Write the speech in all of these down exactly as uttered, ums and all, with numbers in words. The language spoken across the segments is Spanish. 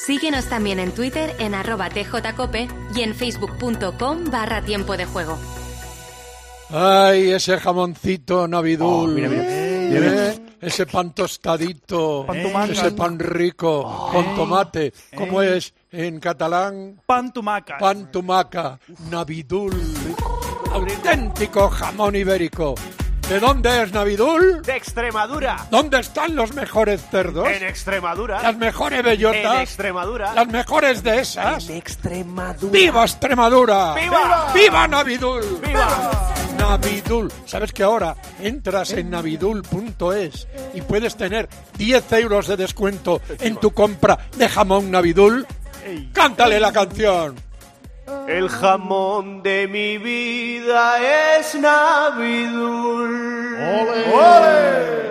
Síguenos también en Twitter en arroba tjcope y en facebook.com barra tiempo de juego. Ay, ese jamoncito navidul. Oh, mira, mira. ¿Eh? Ese pan tostadito, Pan ese pan rico, oh, con tomate. ¿Cómo eh. es en catalán? Pan tumaca. Pan tumaca, navidul. Auténtico jamón ibérico. ¿De dónde es Navidul? De Extremadura. ¿Dónde están los mejores cerdos? En Extremadura. Las mejores bellotas. En Extremadura. Las mejores de esas. En Extremadura. ¡Viva Extremadura! ¡Viva! ¡Viva Navidul! ¡Viva! Navidul. ¿Sabes que ahora entras en navidul punto es y puedes tener diez euros de descuento en tu compra de jamón Navidul? ¡Cántale la canción! El jamón de mi vida es Navidul. ¡Ole! ¡Ole!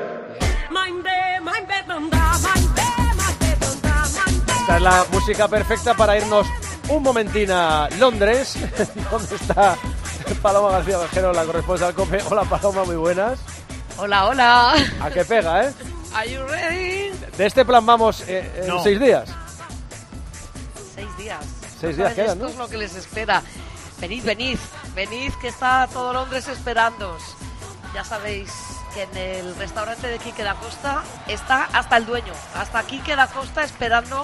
Esta es la música perfecta para irnos un momentín a Londres, donde está Paloma García Bajero, la corresponsal COPE. Hola Paloma, muy buenas. Hola, hola. ¿A qué pega, eh? Are you ready? De este plan vamos eh, en no. seis días. Seis días. Seis días quedan, ¿no? Esto es lo que les espera. Venid, venid, venid, que está todo Londres esperándoos. Ya sabéis que en el restaurante de Quique da Costa está hasta el dueño, hasta Quique da Costa esperando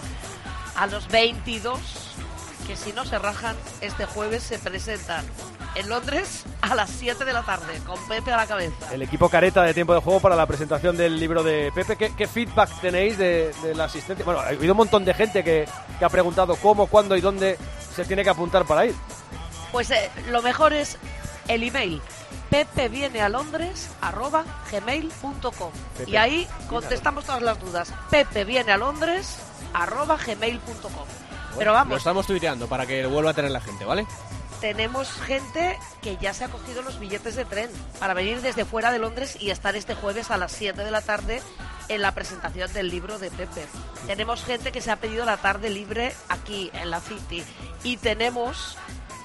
a los veintidós que si no se rajan este jueves se presentan en Londres a las siete de la tarde con Pepe a la cabeza. El equipo careta de Tiempo de Juego para la presentación del libro de Pepe. ¿Qué, qué feedback tenéis de, de la asistencia? Bueno, ha habido un montón de gente que, que ha preguntado cómo, cuándo y dónde se tiene que apuntar para ir. Pues eh, lo mejor es el email pepevienealondres arroba gmail punto com y ahí contestamos todas las dudas. pepevienealondres arroba gmail punto com. Pero vamos, lo estamos tuiteando para que vuelva a tener la gente, ¿vale? Tenemos gente que ya se ha cogido los billetes de tren para venir desde fuera de Londres y estar este jueves a las siete de la tarde en la presentación del libro de Pepe. Tenemos gente que se ha pedido la tarde libre aquí en la City y tenemos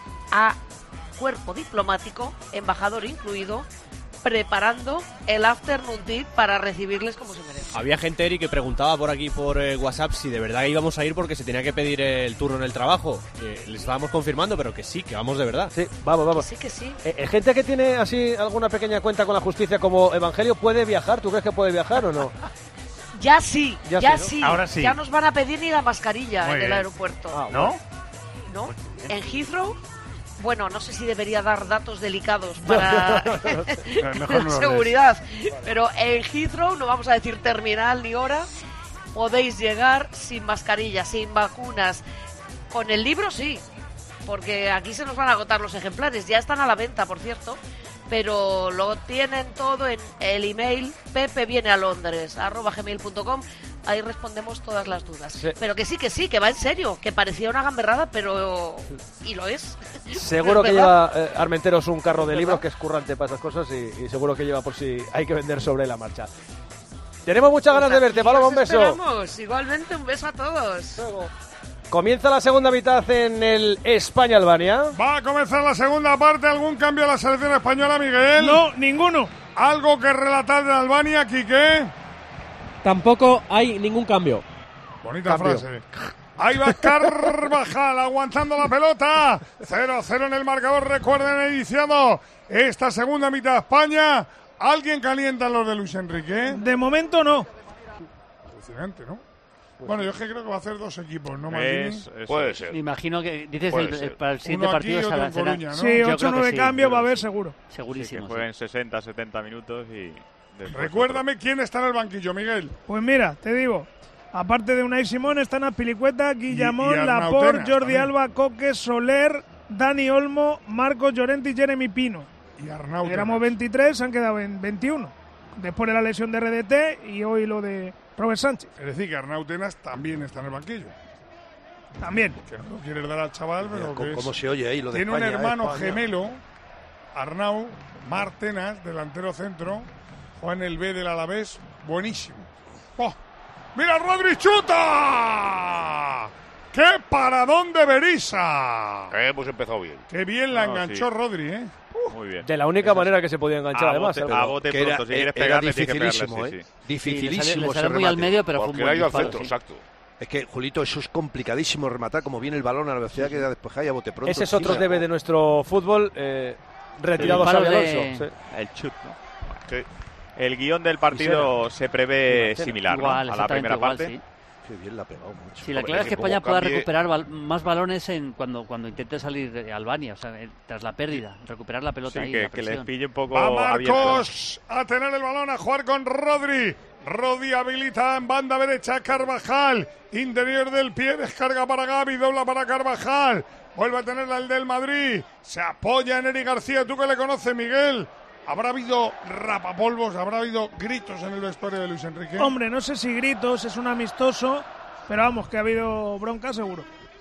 a cuerpo diplomático, embajador incluido, preparando el afternoon tea para recibirles como se merece. Había gente, Eri, que preguntaba por aquí por eh, WhatsApp si de verdad íbamos a ir porque se tenía que pedir el turno en el trabajo. Eh, les estábamos confirmando, pero que sí, que vamos de verdad. Sí, vamos, vamos. Sí que sí. Eh, eh, gente que tiene así alguna pequeña cuenta con la justicia como Evangelio, ¿puede viajar? ¿Tú crees que puede viajar o no? Ya sí, ya, ya sí, ¿no? Ahora sí. Ya nos van a pedir ni la mascarilla Muy en bien. el aeropuerto. Ah, ¿No? ¿No? En Heathrow, bueno, no sé si debería dar datos delicados para Mejor no lo seguridad, pero en Heathrow, no vamos a decir terminal ni hora, podéis llegar sin mascarilla, sin vacunas. Con el libro sí, porque aquí se nos van a agotar los ejemplares, ya están a la venta, por cierto, pero lo tienen todo en el email pepevienealondres arroba gmail punto com. Ahí respondemos todas las dudas. Sí. Pero que sí, que sí, que va en serio, que parecía una gamberrada, pero... y lo es. Seguro que ¿verdad? lleva eh, Armenteros un carro de libros que es currante para esas cosas y, y seguro que lleva por si hay que vender sobre la marcha. Tenemos muchas ganas Pues de verte, aquí Paloma, os un beso. esperamos. Igualmente, un beso a todos. Comienza la segunda mitad en el España-Albania. Va a comenzar la segunda parte. ¿Algún cambio a la selección española, Miguel? No, ninguno. ¿Algo que relatar de Albania, Quique? Tampoco hay ningún cambio. Bonita Cambio. frase. Ahí va Carvajal aguantando la pelota. cero a cero en el marcador. Recuerden, iniciado esta segunda mitad España. ¿Alguien calienta los de Luis Enrique? De momento no. Impresionante, ¿no? Bueno, yo es que creo que va a hacer dos equipos, ¿no, Maldini? Es, es, puede ser. Me imagino que dices Puede el, ser. para el siguiente Uno aquí partido y otro será, en será- Coruña, ¿no? Sí, Yo ocho o creo que nueve sí, cambios yo va a creo haber que seguro. Sí, que segurísimo. jueguen sesenta, setenta minutos y... después Recuérdame quién está en el banquillo, Miguel. Pues mira, te digo, aparte de Unai Simón, están Azpilicueta, Guillamón, y Arnau Laporte, Tenas Jordi también. Alba, Coque, Soler, Dani Olmo, Marcos Llorente y Jeremy Pino. Y Arnau Éramos Tenas. veintitrés, se han quedado en veintiuno. Después de la lesión de R D T y hoy lo de Robert Sánchez. Es decir, que Arnau Tenas también está en el banquillo. También. Que no lo quieres dar al chaval, pero ¿Cómo, que cómo es- se oye ahí lo de tiene España, un hermano eh, España? gemelo, Arnau Martenas, delantero centro, juega en el B del Alavés, buenísimo. ¡Oh! ¡Mira, Rodri chuta! ¡Qué paradón de Berizza! Eh, hemos empezado bien. ¡Qué bien la No, enganchó sí. Rodri, eh! Muy bien. De la única manera que se podía enganchar, A además. bote, ¿eh? a bote que era- pronto. Si quieres era pegarle, tienes que pegarle. dificilísimo, Sí, ¿eh? sí. Dificilísimo Sí, le sale- le ese sale muy al remate. medio, pero fue un Porque buen le ha ido al disparo, centro, sí. exacto. Es que, Julito, eso es complicadísimo rematar, como viene el balón a la velocidad que da despejar y a bote pronto. Ese es encima. otro debe de nuestro fútbol, eh, retirado El Xabi palo Alonso. de- Sí. El chut, ¿no? Sí. El guión del partido se prevé Igual, similar, ¿no? igual, A la exactamente primera igual, parte. sí. Qué bien la ha pegado mucho. Sí, la clave es que España pueda recuperar bal- más balones en cuando cuando intente salir de Albania, o sea, eh, tras la pérdida, recuperar la pelota Sí, ahí. que, la que les presión. pille un poco Va abierto. Marcos a tener el balón, a jugar con Rodri. Rodri habilita en banda derecha Carvajal. Interior del pie, descarga para Gavi, dobla para Carvajal. Vuelve a tenerla el del Madrid. Se apoya en Eric García. ¿Tú que le conoces, Miguel? ¿Habrá habido rapapolvos? ¿Habrá habido gritos en el vestuario de Luis Enrique? Hombre, no sé si gritos, es un amistoso, pero vamos, que ha habido bronca seguro.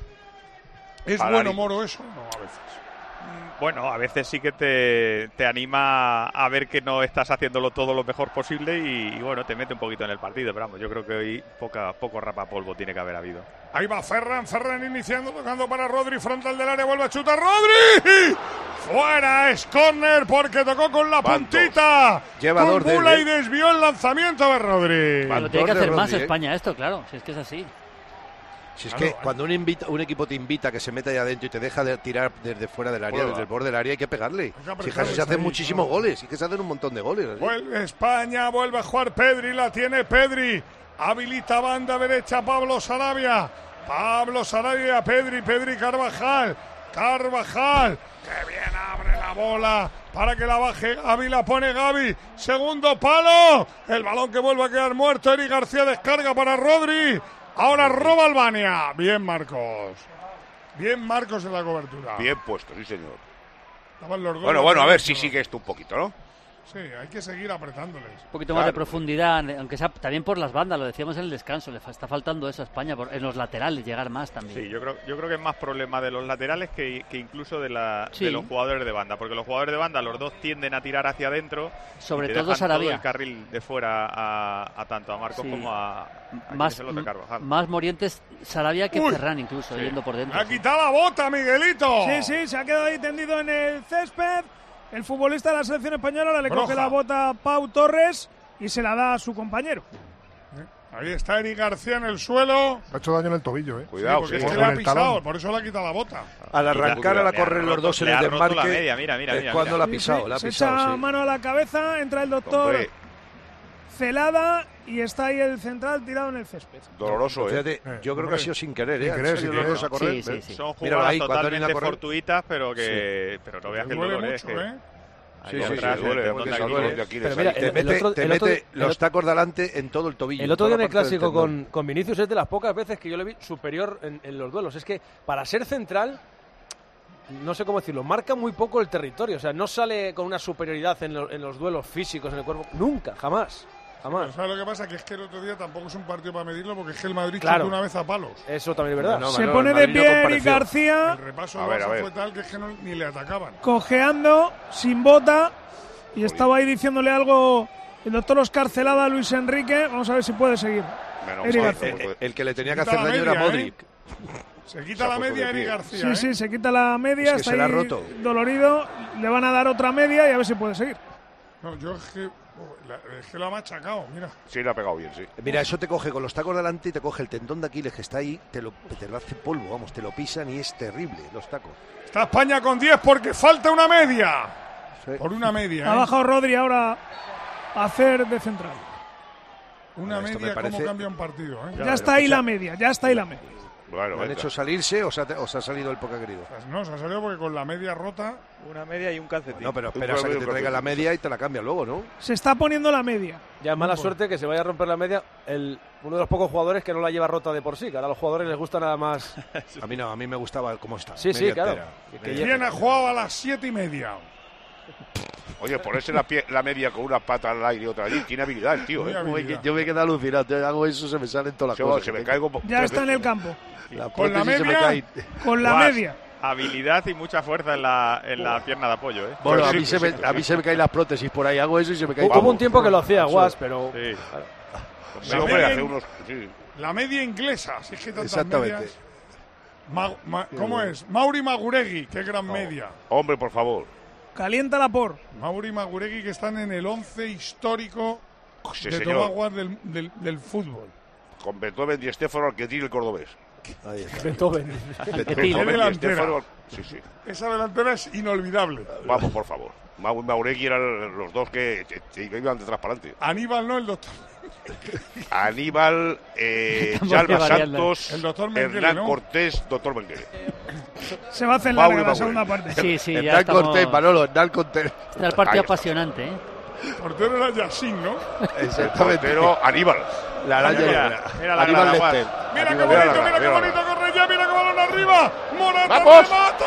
¿Es Para bueno, Ari. Moro, eso? No, a veces. Bueno, a veces sí que te, te anima a ver que no estás haciéndolo todo lo mejor posible y, y bueno, te mete un poquito en el partido. Pero vamos, yo creo que hoy poca, poco rapapolvo tiene que haber habido. Ahí va Ferran, Ferran iniciando, tocando para Rodri, frontal del área, vuelve a chutar Rodri. Fuera, es córner porque tocó con la ¿Cuántos? puntita. Lleva con dos de él, Bula ¿eh? y desvió el lanzamiento de Rodri. Pero tiene que de hacer más Rodri, ¿eh? España esto, claro, si es que es así. Si es Claro, que eh. cuando un, invita, un equipo te invita a que se meta ahí adentro y te deja de tirar desde fuera del área, Prueba. desde el borde del área, hay que pegarle. Hay que Si apretarles casi se hacen ahí, muchísimos claro. goles, y que se hacen un montón de goles. ¿eh? Vuelve España, vuelve a jugar Pedri, la tiene Pedri. Habilita banda derecha Pablo Sarabia. Pablo Sarabia, Pedri, Pedri Carvajal. Carvajal, que bien abre la bola para que la baje Gavi, la pone Gavi. Segundo palo. El balón que vuelve a quedar muerto. Eric García descarga para Rodri. Ahora roba Albania. Bien, Marcos. Bien, Marcos en la cobertura. Bien puesto, sí, señor. Estaban los dos Bueno, bueno, a ver laterales, si ¿no? sigue esto un poquito, ¿no? Sí, hay que seguir apretándoles. Un poquito más de profundidad, aunque sea también por las bandas, lo decíamos en el descanso, le fa- está faltando eso a España, por- en los laterales llegar más también. Sí, yo creo, yo creo que es más problema de los laterales que, que incluso de, la, Sí. de los jugadores de banda, porque los jugadores de banda, los dos tienden a tirar hacia adentro. Sobre y te todo dejan Sarabia. todo el carril de fuera a, a tanto a Marcos Sí. como a, a quién Más, es el otro, Carvajal. más Morientes Sarabia que Uy. Ferran incluso, Sí. yendo por dentro. Ha quitado la bota, Miguelito. Sí, sí, se ha quedado ahí tendido en el césped. El futbolista de la selección española le Broja. coge la bota a Pau Torres y se la da a su compañero. Ahí está Eric García en el suelo. Ha hecho daño en el tobillo, ¿eh? Cuidado, porque sí. es que Con le ha el pisado, talón. por eso le ha quitado la bota. Al arrancar, al Le ha correr los roto- dos en le el ha roto la desmarque, media, mira, mira, es mira, cuando mira. la ha Sí, pisado, sí, la ha se pisado, echa sí. mano a la cabeza, entra el doctor Hombre, Celada y está ahí el central tirado en el césped. doloroso, ¿eh? Fíjate, yo creo que ha sido sin querer, ¿eh? Sin Han querer, salido sin los querer. dos a correr. Sí, sí, ¿ves? sí. Son Míralo jugadas ahí, cuando viene totalmente a correr. fortuitas, pero que pero no veas que el Duele dolor es mucho, que ¿eh? ahí Sí, sí, sí, atrás, duele, el tendón porque de se Aquiles. duele. de Aquiles Pero ahí. mira, Te el- mete, otro- te el otro- mete el los otro- tacos delante en todo el tobillo. El otro toda día en la el parte del clásico tendón. con, con Vinicius es de las pocas veces que yo le vi superior en, en los duelos. Es que para ser central, no sé cómo decirlo, marca muy poco el territorio. O sea, no sale con una superioridad en, lo- en los duelos físicos, en el cuerpo. Nunca, jamás. Pero Jamás. ¿sabes lo que pasa? Que es que el otro día tampoco es un partido para medirlo porque es que el Madrid Claro. chutó una vez a palos. Eso también es verdad. No, se Manolo, pone el de Madrid no pie Eric compareció. García, El repaso A del ver, a Barça ver. fue tal que es que no- ni le atacaban. cojeando, sin bota, y estaba ahí diciéndole algo el doctor Oscar Celada a Luis Enrique. Vamos a ver si puede seguir. Menos Eric mal, García. porque- El, el que le tenía que Quita hacer la daño era media, Modric. Se quita Se ha la puesto media de Eric pie. García. Sí, ¿eh? sí, se quita la media, Es que está se la ha ahí roto. dolorido, le van a dar otra media y a ver si puede seguir. No, yo es que, oh, la- es que lo ha machacado, mira. Sí, le ha pegado bien, sí. Mira, eso te coge con los tacos delante y te coge el tendón de Aquiles que está ahí, te lo, te lo hace polvo, vamos, te lo pisan y es terrible los tacos. Está España con diez porque falta una media. Sí. Por una media. Ha ¿eh? bajado Rodri ahora a hacer de central. Una Esto me media, parece- cómo cambia un partido. ¿eh? Ya, está ahí la media, ya está ahí la media. Bueno, ¿Lo han venga. hecho salirse o se ha, o se ha salido el poca querido? Pues no, se ha salido porque con la media rota. Una media y un calcetín. No, pero Un esperas a que jugador te y un traiga la calcetín. media y te la cambia luego, ¿no? Se está poniendo la media. Ya es mala suerte que se vaya a romper la media el, uno de los pocos jugadores que no la lleva rota de por sí, que ahora a los jugadores les gusta nada más. A mí no, a mí me gustaba cómo está. Sí, sí, media claro. entera. Que ¿Quién ha jugado a las siete y media? Oye, ponerse la, pie- la media con una pata al aire y otra allí, tiene habilidad el tío, Muy ¿eh? habilidad. Yo me quedo alucinado, te hago eso, se me salen todas las Se, cosas. se me que caigo. Ya está en el campo. La Con la prótesis se me media, cae. Con la Guas, media. Habilidad y mucha fuerza en la, en la pierna de apoyo, ¿eh? Bueno, a Sí, mí, sí, se me, sí, a mí sí. se me caen las prótesis por ahí, hago eso y se me cae Hubo todo. un tiempo que lo hacía Guas, pero Sí. Sí, La hombre, media- hace unos. Sí. La media inglesa. Si es que tantas Exactamente. medias. Ma- ma- ¿Cómo es? Mauri Maguregui, qué gran media. Hombre, por favor. Calienta la por. Mauri Maguregui que están en el once histórico Sí, de señor. Tobaguas del, del, del fútbol. Con Beethoven y Estefano Arquetil, el cordobés. Ahí está. Beethoven. Qué delantera. Estefano- Sí, sí. Esa delantera es inolvidable. Vamos, por favor. Mau y Mauregui eran los dos que, que- que iban detrás para adelante. Aníbal no, el doctor. Aníbal, eh, Estamos Yalba variando. Santos, El doctor Mengele, Hernán ¿no? Cortés, doctor Mengele. Se va a hacer Mau y larga la Mau. segunda parte. Sí, sí, ya Hernán estamos... Cortés, Manolo, Hernán Cortés. Está el partido apasionante, ¿eh? Portero era Yassin, ¿no? Exactamente. Pero Aníbal. La araña Mira, negra. mira la Aníbal grada, Lecter. Mira Aníbal qué bonito, Lecter. mira qué bonito corre ya, mira qué balón arriba. Morata ¡Vamos! remata.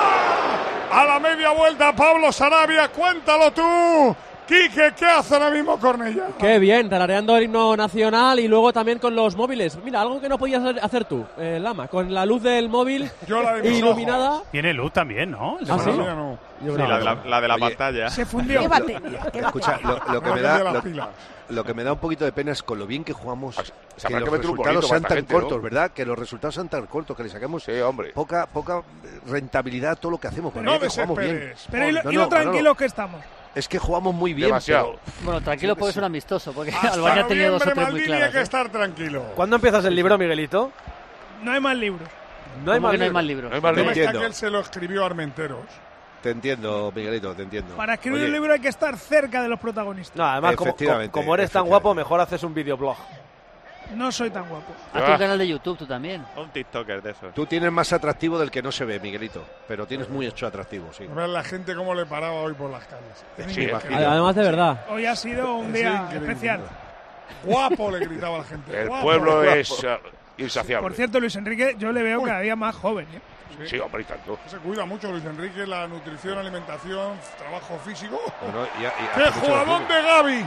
A la media vuelta, Pablo Sarabia, cuéntalo tú. Quique, ¿qué hace ahora mismo Cornellá? Qué bien, tarareando el himno nacional y luego también con los móviles. Mira, algo que no podías hacer, hacer tú, eh, Lama, con la luz del móvil Yo la de mis iluminada. Tiene luz también, ¿no? El ¿Ah, sí? Manolo. no. Yo Sí, creo la, que de la, no. la de la Oye, pantalla. Se fundió. ¿Qué batería? ¿Qué Escucha, lo, lo que No me cambia da las lo, pilas. lo que me da un poquito de pena es con lo bien que jugamos, Se que habrá los que meter un resultados bolito sean para tan esta gente, cortos, ¿no? ¿verdad? Que los resultados sean tan cortos, que le saquemos Sí, hombre. poca poca rentabilidad a todo lo que hacemos. No Pero que jugamos bien. desesperes. Pero y lo, No, y lo no, tranquilos Manolo. que estamos. Es que jugamos muy bien. Demasiado. pero- Bueno, tranquilo porque es un amistoso, porque Hasta Albania ha tenido dos o noviembre, tres muy Maldini, hay claras. que ¿eh? estar tranquilo. ¿Cuándo empiezas el libro, Miguelito? No hay más libros. No hay ¿Cómo más que no hay libros. más libros? No hay más El tema libros. está entiendo. que él se lo escribió a Armenteros. Te entiendo, Miguelito, te entiendo. Para escribir Oye, un libro hay que estar cerca de los protagonistas. No, además, como, Efectivamente, como- como eres tan efectivamente. guapo, mejor haces un videoblog. No soy tan guapo. Haz un canal de YouTube tú también. Un TikToker de esos. Tú tienes más atractivo del que no se ve, Miguelito. Pero tienes muy hecho atractivo, sí. A ver la gente cómo le paraba hoy por las calles. Es Sí, increíble. Además, de verdad. Hoy ha sido un Es día increíble. especial. Guapo le gritaba a la gente. El guapo. pueblo Guapo. es uh, insaciable. Por cierto, Luis Enrique, yo le veo cada día más joven. ¿eh? Sí, hombre, y tanto. Se cuida mucho Luis Enrique, la nutrición, alimentación, trabajo físico. Bueno, y- y hace ¡Qué mucho jugadón ejercicio. de Gaby!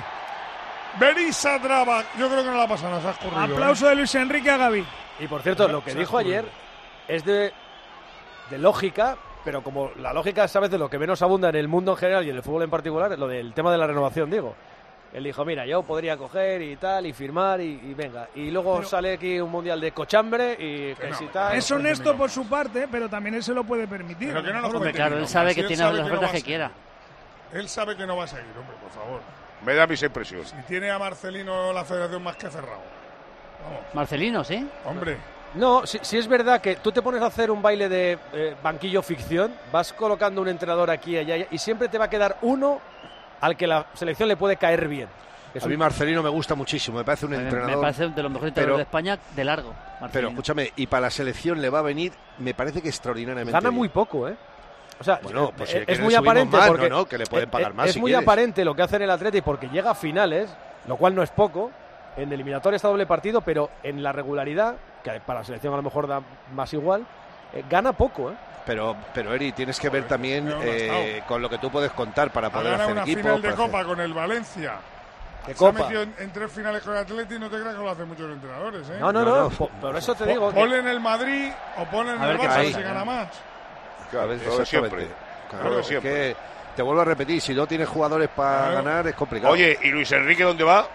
Berisa Traba. Yo creo que no la pasa nada, se ha escurrido. Aplauso de Luis Enrique a Gaby. Y por cierto, lo que Se ha dijo ayer es de, de lógica, pero como la lógica sabes de lo que menos abunda en el mundo en general y en el fútbol en particular, lo del tema de la renovación, digo. Él dijo, mira, yo podría coger y tal, y firmar, y, y venga. Y luego Pero- sale aquí un mundial de cochambre y que no, si tal. Es honesto por su parte, pero también él se lo puede permitir. Pero que no nos Hombre, comete claro, él milongas, sabe si que él tiene sabe las que no ofertas va que a quiera. seguir. Él sabe que no va a seguir, hombre, por favor. Me da mis impresiones. Si tiene a Marcelino la federación más que cerrado. Vamos, Marcelino, ¿sí? hombre. No, si, si es verdad que tú te pones a hacer un baile de eh, banquillo ficción, vas colocando un entrenador aquí y allá, y siempre te va a quedar uno al que la selección le puede caer bien. Es A un- mí Marcelino me gusta muchísimo, me parece un Me, entrenador. me parece de los mejores pero- entrenadores de España de largo. Marcelino. Pero escúchame, y para la selección le va a venir, me parece que extraordinariamente. Gana bien. muy poco, ¿eh? O sea, Bueno, pues si es quieren muy subimos aparente más, porque no, no, que le pueden pagar es- más Es si muy quieres. aparente lo que hace en el Atleti porque llega a finales, lo cual no es poco. En eliminatoria está doble partido, pero en la regularidad, que para la selección a lo mejor da más igual, eh, gana poco, ¿eh? Pero, pero Eri, tienes que ver también no, no ha eh, con lo que tú puedes contar para Ha poder ganado hacer una equipo. final de para hacer- Copa con el Valencia. ¿Qué Se ha copa? metido en, en tres finales con el Atleti y no te creas que lo hacen muchos entrenadores, ¿eh? No, no, no, po- por eso te digo que- Ponle en el Madrid o ponle en A el ver qué Barça pasa, si gana más. Claro, A ver, lo de exactamente. siempre. Claro, Lo de es siempre. que te vuelvo a repetir, si no tienes jugadores para Claro. ganar es complicado. Oye, ¿y Luis Enrique dónde va?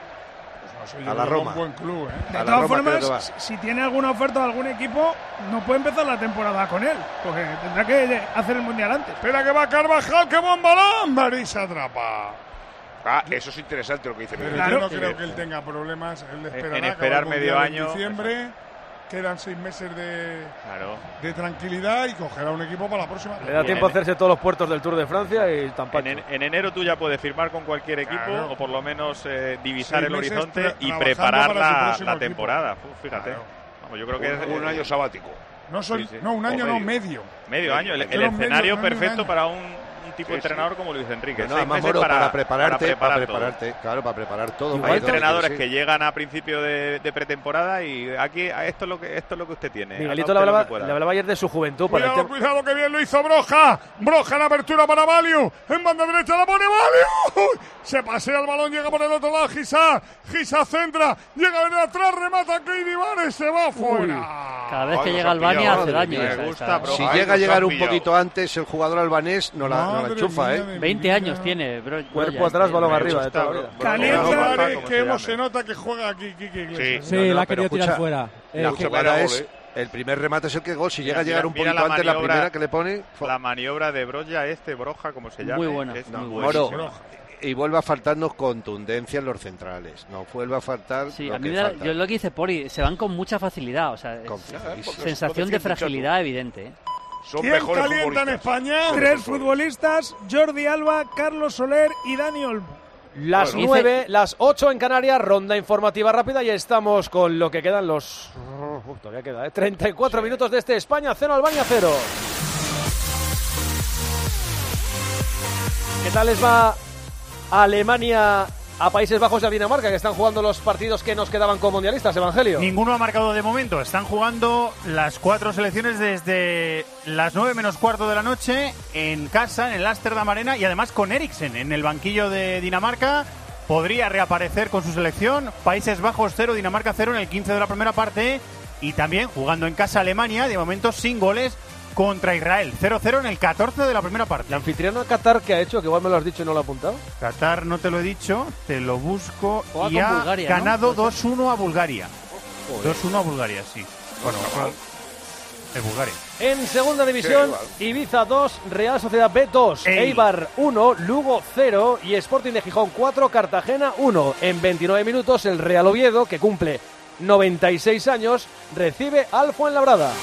No sé, A yo la creo que Roma. Un buen club, ¿eh? De A la todas Roma creo que formas, va. si tiene alguna oferta de algún equipo, no puede empezar la temporada con él, porque tendrá que hacer el mundial antes. Espera que va Carvajal, qué buen balón. Marisa atrapa. Ah, eso es interesante lo que dice Pero Miguel. yo no creo que él tenga problemas. Él esperará en acabar esperar el medio Mundial año, En diciembre, quedan seis meses de, Claro. de tranquilidad y cogerá un equipo para la próxima. le da tiempo a hacerse todos los puertos del Tour de Francia y tampoco. En, en- en enero tú ya puedes firmar con cualquier equipo Claro. o por lo menos eh, divisar Seis el meses horizonte tra- y trabajando preparar para su la, próximo la equipo. temporada. Uf, fíjate. Claro. Vamos, yo creo que es, Un, un eh, año sabático. No, son, Sí, sí. no un año, O no, medio. medio. medio año. El, el Fueron medio, escenario no, ni un perfecto año. para un, un tipo de Sí, sí. entrenador como Luis Enrique. No, Seis además, meses Moro, para, para, prepararte, para, preparar todo. prepararte, claro, para preparar todo. Hay para todo, entrenadores sí. que llegan a principio de, de pretemporada y aquí a esto es lo que esto es lo que usted tiene. Miguelito Haga le usted lo hablaba, que pueda. le hablaba ayer de su juventud. Para el Cuidado, tema- cuidado, que bien lo hizo Broja. Broja en apertura para Valiu. En banda derecha la pone Valiu. Se pasea el balón, llega por el otro lado Gisa. Gisa centra, llega de atrás, remata Keidi Vares, se va fuera. Cada vez que Ay, nos llega han Albania pillado, hace madre daño. mía, esa- me gusta, esa- bro. Si Ay, llega a nos llegar han un pillado. poquito antes el jugador albanés, no la, no la Madre enchufa, mía ¿eh? de mi veinte vida. años tiene, bro. Cuerpo Broya, atrás, este. balón Me arriba de gusta, toda la bro. vida. Bro, Caliente Broja, Vares, como que se hemos, llame. se nota que juega aquí Quique Iglesias. Sí, No, no, la ha pero querido tirar escucha, fuera. Eh, La que- jugada gol, es ¿eh? el primer remate es el que gol. Si Mira, llega a llegar mira, un mira poquito la antes, la maniobra- primera que le pone. La maniobra de Broya este, Broja, como se llama. Muy buena, Es muy buenísima. Moro, Broja. y vuelve a faltarnos contundencia en los centrales. Nos vuelve a faltar Sí, lo a mí que me da- falta. yo lo que dice Pori, se van con mucha facilidad, o sea, es- Con- sensación de fragilidad evidente. ¿eh? Son ¿Quién mejores calienta en futbolistas. España? Tres futbolistas, Jordi Alba, Carlos Soler y Dani Olmo. Las Bueno, nueve, las ocho en Canarias, ronda informativa rápida y estamos con lo que quedan los... Uf, todavía queda, ¿eh? treinta y cuatro minutos de este España cero, Albania cero. ¿Qué tal les va a Alemania, a Países Bajos y a Dinamarca, que están jugando los partidos que nos quedaban como mundialistas, Evangelio? Ninguno ha marcado de momento. Están jugando las cuatro selecciones desde las nueve menos cuarto de la noche en casa, en el Amsterdam Arena, y además con Eriksen en el banquillo de Dinamarca. Podría reaparecer con su selección. Países Bajos cero, Dinamarca cero en el quince de la primera parte. Y también jugando en casa Alemania, de momento sin goles, contra Israel. cero cero en el catorce de la primera parte. ¿La anfitriona Qatar qué ha hecho? Que igual me lo has dicho y no lo he apuntado. Qatar no te lo he dicho, te lo busco. Juega Y con ha Bulgaria, ¿no? ganado Puede ser. dos uno a Bulgaria. Joder. dos uno a Bulgaria, sí. Bueno, es Bulgaria. En segunda división, Sí, Ibiza dos, Real Sociedad B dos, Ey. Eibar uno, Lugo cero y Sporting de Gijón cuatro, Cartagena uno. En veintinueve minutos, el Real Oviedo, que cumple noventa y seis años, recibe al Fuenlabrada.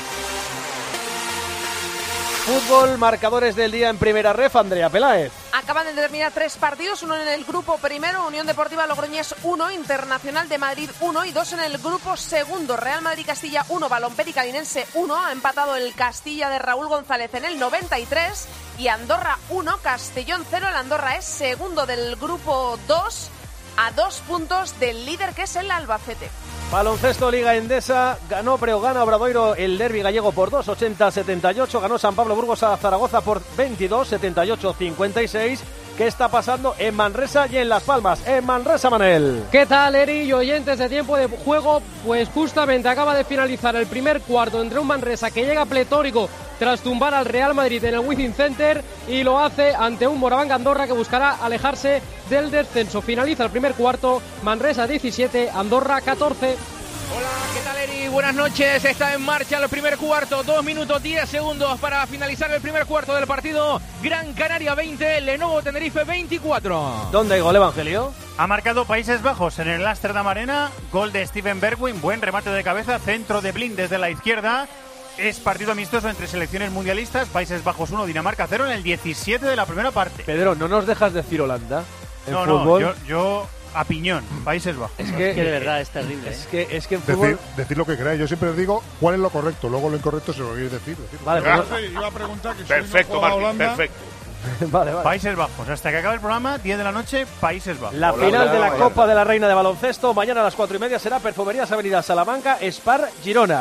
Fútbol, marcadores del día en primera ref, Andrea Peláez. Acaban de terminar tres partidos, uno en el grupo primero, Unión Deportiva Logroñés uno, Internacional de Madrid uno y dos en el grupo segundo, Real Madrid Castilla uno, Balomperi Calinense uno, ha empatado el Castilla de Raúl González en el noventa y tres y Andorra uno, Castellón cero, el Andorra es segundo del grupo dos a dos puntos del líder que es el Albacete. Baloncesto Liga Endesa, ganó Breogán a Obradoiro el derbi gallego por dos, ochenta a setenta y ocho, ganó San Pablo Burgos a Zaragoza por veintidós, setenta y ocho a cincuenta y seis. ¿Qué está pasando en Manresa y en Las Palmas? En Manresa, Manel. ¿Qué tal, Eri y oyentes de Tiempo de Juego? Pues justamente acaba de finalizar el primer cuarto entre un Manresa que llega pletórico tras tumbar al Real Madrid en el Wizzing Center y lo hace ante un Moraván Andorra que buscará alejarse del descenso. Finaliza el primer cuarto, Manresa diecisiete, Andorra catorce. Hola, ¿qué tal, Eri? Buenas noches. Está en marcha el primer cuarto. Dos minutos, diez segundos para finalizar el primer cuarto del partido. Gran Canaria veinte, Lenovo Tenerife veinticuatro. ¿Dónde hay gol, Evangelio? Ha marcado Países Bajos en el Amsterdam Arena. Gol de Steven Bergwijn. Buen remate de cabeza. Centro de Blind desde la izquierda. Es partido amistoso entre selecciones mundialistas. Países Bajos uno, Dinamarca cero en el diecisiete de la primera parte. Pedro, no nos dejas decir Holanda en no, fútbol. no, yo, yo a piñón, Países Bajos. Es que, Es que de verdad es terrible. Es ¿eh? que, es que en fútbol... Decir, decir lo que queráis. Yo siempre digo cuál es lo correcto. Luego lo incorrecto se lo voy a decir. decir. Vale, Ah, pues- sí, iba a preguntar que si Perfecto, no juega Martín, Holanda. perfecto. vale, vale. Países Bajos. Hasta que acabe el programa, diez de la noche, Países Bajos. La Holanda, final de la Holanda. Copa de la Reina de Baloncesto, mañana a las cuatro y media será Perfumerías Avenida Salamanca, Spar, Girona.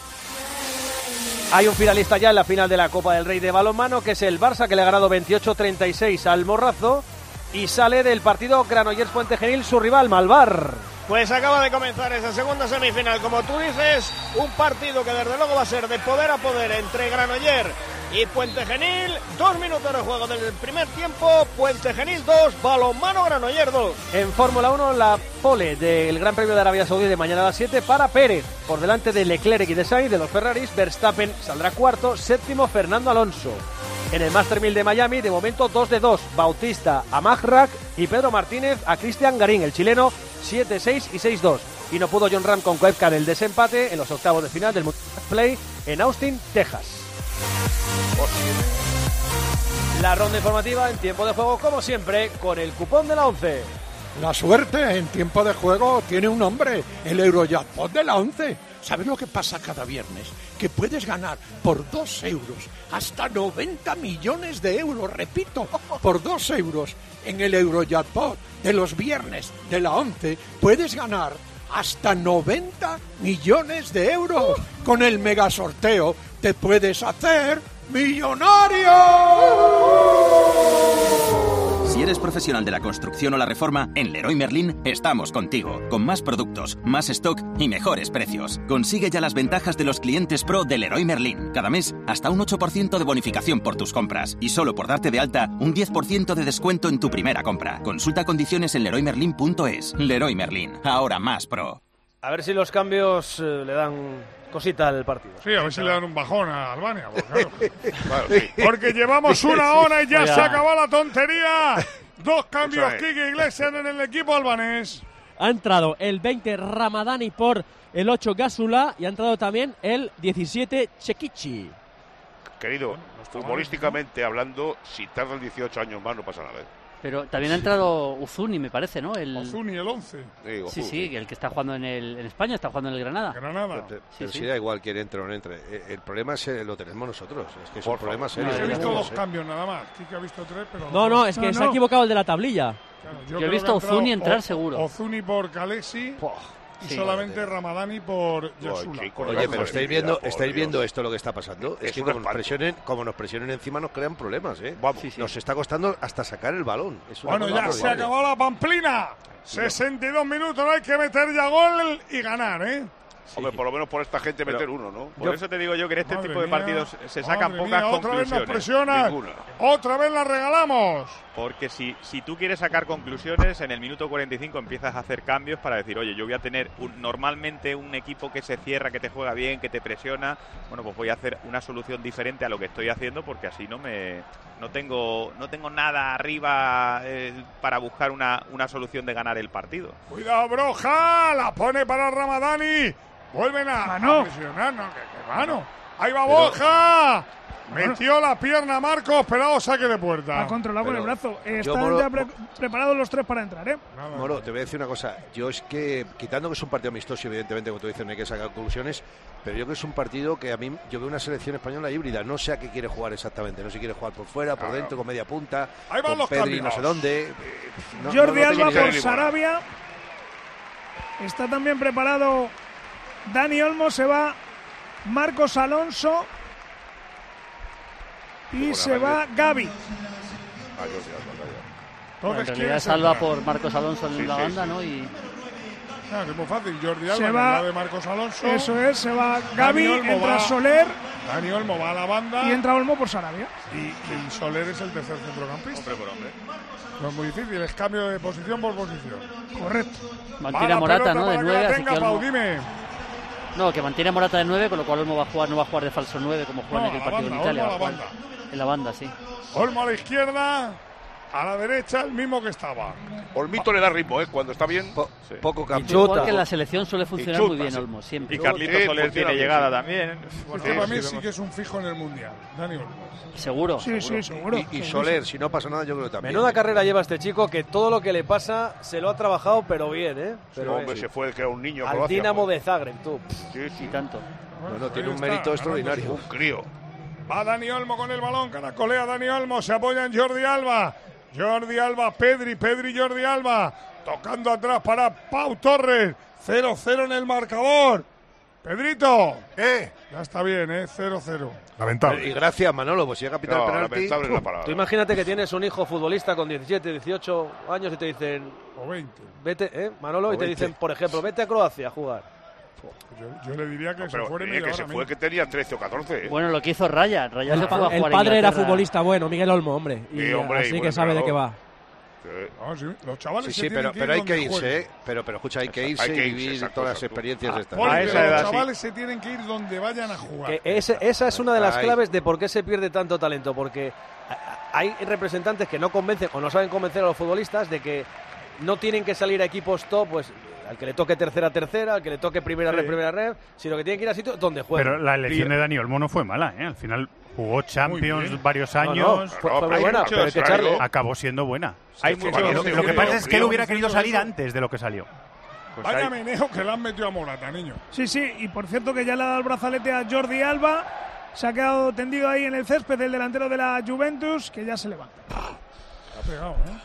Hay un finalista ya en la final de la Copa del Rey de balonmano, que es el Barça, que le ha ganado veintiocho treinta y seis al Morrazo, y sale del partido Granollers Puente Genil, su rival, Malvar. Pues acaba de comenzar esa segunda semifinal, como tú dices, un partido que desde luego va a ser de poder a poder entre Granollers y Puente Genil. Dos minutos de juego del primer tiempo, Puente Genil dos, balonmano Granollers dos. En Fórmula uno, la pole del Gran Premio de Arabia Saudí de mañana a las siete para Pérez, por delante de Leclerc y de Sainz de los Ferraris. Verstappen saldrá cuarto, séptimo Fernando Alonso. En el Master mil de Miami, de momento dos de dos, Bautista a Magrak y Pedro Martínez a Cristian Garín, el chileno, siete seis y seis dos. Y no pudo John Ram con Koepka en el desempate en los octavos de final del Mundial Play en Austin, Texas. La ronda informativa en tiempo de juego, como siempre, con el cupón de la once. La suerte en tiempo de juego tiene un nombre, el Eurojackpot de la once. ¿Sabes lo que pasa cada viernes? Que puedes ganar por dos euros hasta noventa millones de euros, repito, por dos euros en el Eurojackpot de los viernes de la once puedes ganar hasta noventa millones de euros. Con el mega sorteo te puedes hacer millonario. Si eres profesional de la construcción o la reforma, en Leroy Merlin estamos contigo, con más productos, más stock y mejores precios. Consigue ya las ventajas de los clientes pro de Leroy Merlin. Cada mes, hasta un ocho por ciento de bonificación por tus compras. Y solo por darte de alta, un diez por ciento de descuento en tu primera compra. Consulta condiciones en leroy merlin punto es. Leroy Merlin, ahora más pro. A ver si los cambios eh, le dan cosita al partido. Sí, a ver si le dan un bajón a Albania. Porque, claro, porque llevamos una hora y ya Oiga. se acabó la tontería. Dos cambios, Escúchame. Quique Iglesias en el equipo albanés. Ha entrado el veinte Ramadani por el ocho Gasula y ha entrado también el diecisiete Chekichi. Querido, humorísticamente hablando, si tardan dieciocho años más no pasa nada. ¿eh? Pero también ha entrado Uzuni, me parece, ¿no? El... Uzuni, el once. Sí, Sí, sí, el que está jugando en, el, en España, está jugando en el Granada. Granada. Pero, Sí, pero sí. si da igual quién entre o no entre. Eh, El problema es, eh, lo tenemos nosotros. Es que es un Por problema favor. serio. He visto tenemos, dos eh. cambios nada más. Quique ha visto tres, pero... No, no, es que No, se no. ha equivocado el de la tablilla. Claro, Yo he creo visto que ha a Ozuni entrado entrar O- seguro. Ozuni por Kalesi y Sí. solamente Ramadani por Yasula. chico, Oye, Madre pero estáis mía, viendo, por estáis Dios. viendo esto lo que está pasando. Es, Es que un como nos espanto. presionen, como nos presionen encima nos crean problemas, ¿eh? Vamos. Sí, sí. Nos está costando hasta sacar el balón. Es una Bueno, cosa ya se formidable. acabó la pamplina. sesenta y dos minutos, no hay que meter ya gol y ganar, ¿eh? Hombre, por lo menos por esta gente meter uno, ¿no? Por eso te digo yo que en este Madre tipo de mía, partidos se sacan madre pocas mía, otra vez nos conclusiones. presionan. Ninguna. Otra vez la regalamos. Porque si, si tú quieres sacar conclusiones, en el minuto cuarenta y cinco empiezas a hacer cambios para decir, oye, yo voy a tener un- normalmente un equipo que se cierra, que te juega bien, que te presiona. Bueno, pues voy a hacer una solución diferente a lo que estoy haciendo porque así no me no tengo no tengo nada arriba eh, para buscar una, una solución de ganar el partido. Cuidado, Broja. La pone para Ramadani. Vuelven a, Mano. a presionar. No, que, que mano. Ahí va Pero- Borja. Metió la pierna Marcos, pero saque de puerta. Ha controlado con Pero el brazo. yo, Están Moro- ya pre- preparados los tres para entrar, ¿eh? Nada. Moro, te voy a decir una cosa. Yo es que, quitando que es un partido amistoso, evidentemente, como tú dices, no hay que sacar conclusiones, pero yo creo que es un partido que a mí, yo veo una selección española híbrida. No sé a qué quiere jugar exactamente. No sé si quiere jugar por fuera, por Claro. dentro, con media punta, Ahí van con los Pedri, cambios. no sé dónde. No- Jordi no- no tengo Alba ni idea. por ni idea. Sarabia. Está también preparado Dani Olmo. Se va Marcos Alonso. Y buena se va grande. Gaby. Ah, yo sí, Alba, ya. Todos Bueno, en quieren realidad salva entrar. por Marcos Alonso en Sí, la sí, banda, sí. ¿no? Y Claro, es muy fácil. Jordi Se Alba en va- la de Marcos Alonso. Eso es, se va Gaby, Olmo entra va- Soler Dani Olmo va a la banda. y entra Olmo por Sarabia. Y, y Soler es el tercer centrocampista. Hombre por hombre. No es muy difícil, es cambio de posición por posición. Correcto. mantiene Va a la Morata, pelota ¿no? De para que nueve, la así tenga que Pau, Olmo- dime. No, que mantiene a Morata de nueve, con lo cual Olmo va a jugar, no va a jugar de falso nueve como juega No, en aquel a la partido banda, en Italia. Olmo va a a la jugar banda. en la banda, sí. Olmo a la izquierda, a la derecha, el mismo que estaba. Olmito le da ritmo, ¿eh? Cuando está bien. Po- Sí. Poco Y cambio. igual que en la selección suele funcionar chuta, muy bien sí. Olmo, siempre. Y Carlitos Sí, Soler funciona tiene bien, llegada sí. también. Bueno, Sí, para mí sí, sí vemos. que es un fijo en el Mundial, Dani Olmo. Seguro. Sí, sí, seguro. Y, y Soler, si no pasa nada, yo creo que también. Menuda ¿eh? carrera lleva este chico que todo lo que le pasa se lo ha trabajado, pero bien, ¿eh? Sí, Pero hombre, bien. se fue que era un niño. a Al Croacia, Dinamo joder. de Zagreb, tú. Sí, sí. Y tanto. No, no, Ahí tiene un está, mérito ganándose. extraordinario. Un crío. Va Dani Olmo con el balón, caracolea Dani Olmo, se apoya en Jordi Alba. Jordi Alba, Pedri, Pedri, Jordi Alba. Tocando atrás para Pau Torres. cero cero en el marcador. Pedrito. ¿Eh? Ya está bien, ¿eh? cero cero. Y gracias, Manolo, pues si llega a pitar No, el penalti. lamentable la palabra. Tú imagínate que tienes un hijo futbolista con diecisiete, dieciocho años y te dicen, O veinte. vete, ¿eh, Manolo? O Y te veinte. dicen, por ejemplo, vete a Croacia a jugar. Yo, yo le diría que No, se pero fuera y me eh, que llevara se a mí. fue que tenía trece o catorce. ¿eh? Bueno, lo que hizo Raya. Raya El, se fue a pa- jugar el a padre era Inglaterra. futbolista bueno, Miguel Olmo, hombre. Y Sí, hombre, y así buen que sabe de qué va. Sí. Ah, sí, los chavales Sí, se sí, tienen pero, que pero ir hay que donde irse, jueguen. ¿eh? Pero, pero escucha, hay que irse Hay que y irse, vivir exacto, todas las exacto. experiencias Ah, estas. Porque A esa los edad sí. chavales se tienen que ir donde vayan a jugar. Que ese- esa es una de las Ahí. claves de por qué se pierde tanto talento, porque a- a- hay representantes que no convencen o no saben convencer a los futbolistas de que no tienen que salir a equipos top, pues al que le toque tercera, tercera, al que le toque primera red, primera red, sino que tienen que ir a sitios donde jueguen. Pero la elección Y- de Dani Olmo no fue mala, ¿eh? Al final jugó Champions bien. varios No, no, años. fue, fue muy hay buena, muchos, pero hay que claro. echarle. Acabó siendo buena. Hay fue muchos- bueno, Lo, sí, lo que sí, pasa sí, es sí, que él sí, hubiera sí, querido sí, salir sí. antes de lo que salió. Pues Vaya hay- meneo que le han metido a Morata, niño. Sí, sí, y por cierto que ya le ha dado el brazalete a Jordi Alba. Se ha quedado tendido ahí en el césped el delantero de la Juventus, que ya se levanta. Ha pegado, ¿eh?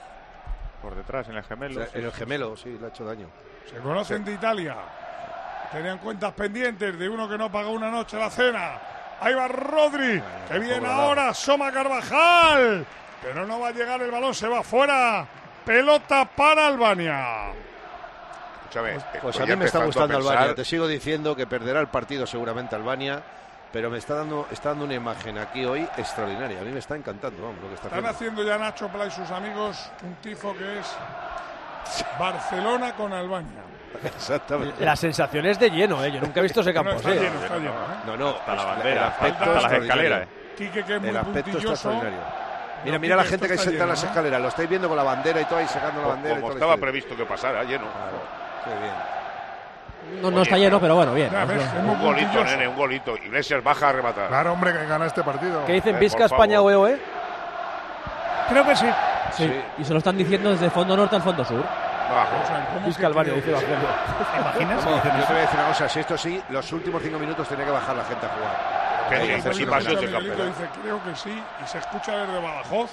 por detrás, en el O gemelo. sea, sí. en el gemelo, sí, le ha hecho daño. Se conocen de Italia. Tenían cuentas pendientes de uno que no pagó una noche la cena. Ahí va Rodri, que viene pobre ahora Soma Carvajal. Pero no va a llegar el balón, se va fuera. Pelota para Albania. Escúchame, Pues estoy a mí me está empezando gustando a pensar- Albania. Te sigo diciendo que perderá el partido seguramente Albania, pero me está dando, está dando una imagen aquí hoy extraordinaria. A mí me está encantando, vamos, lo que está Están haciendo. haciendo ya Nacho Pla y sus amigos un tifo que es Barcelona con Albania. Exactamente. La sensación es de lleno, ¿eh? Yo nunca he visto ese campo. No, está así. lleno, está lleno, ¿eh? No, no, Hasta la el bandera, aspecto hasta las extraordinario. escaleras. Quique, que es muy El aspecto está puntilloso. extraordinario. Mira, No, mira la Quique, gente que hay esto está sentada en las lleno, ¿eh? escaleras. Lo estáis viendo con la bandera y todo ahí sacando la bandera. y Como todo estaba esto. previsto que pasara, lleno. Qué bien. No, no está lleno, pero bueno, bien. Ya ves, es muy Un golito, puntilloso. nene, un golito. Iglesias baja a rematar. Claro, hombre, que gana este partido. ¿Qué dicen? Eh, ¿Visca por España favor. O E? Creo que sí. Sí. Y se lo están diciendo desde fondo norte al fondo sur. Visca Albania, dice la gente. ¿Te imaginas? Yo te voy a decir una cosa, si esto sí, los últimos cinco minutos tenía que bajar la gente a jugar. Que Hay que sí, hacer sí, sin pasó pena. ese Miguelito campeón. dice, creo que sí, y se escucha desde Badajoz.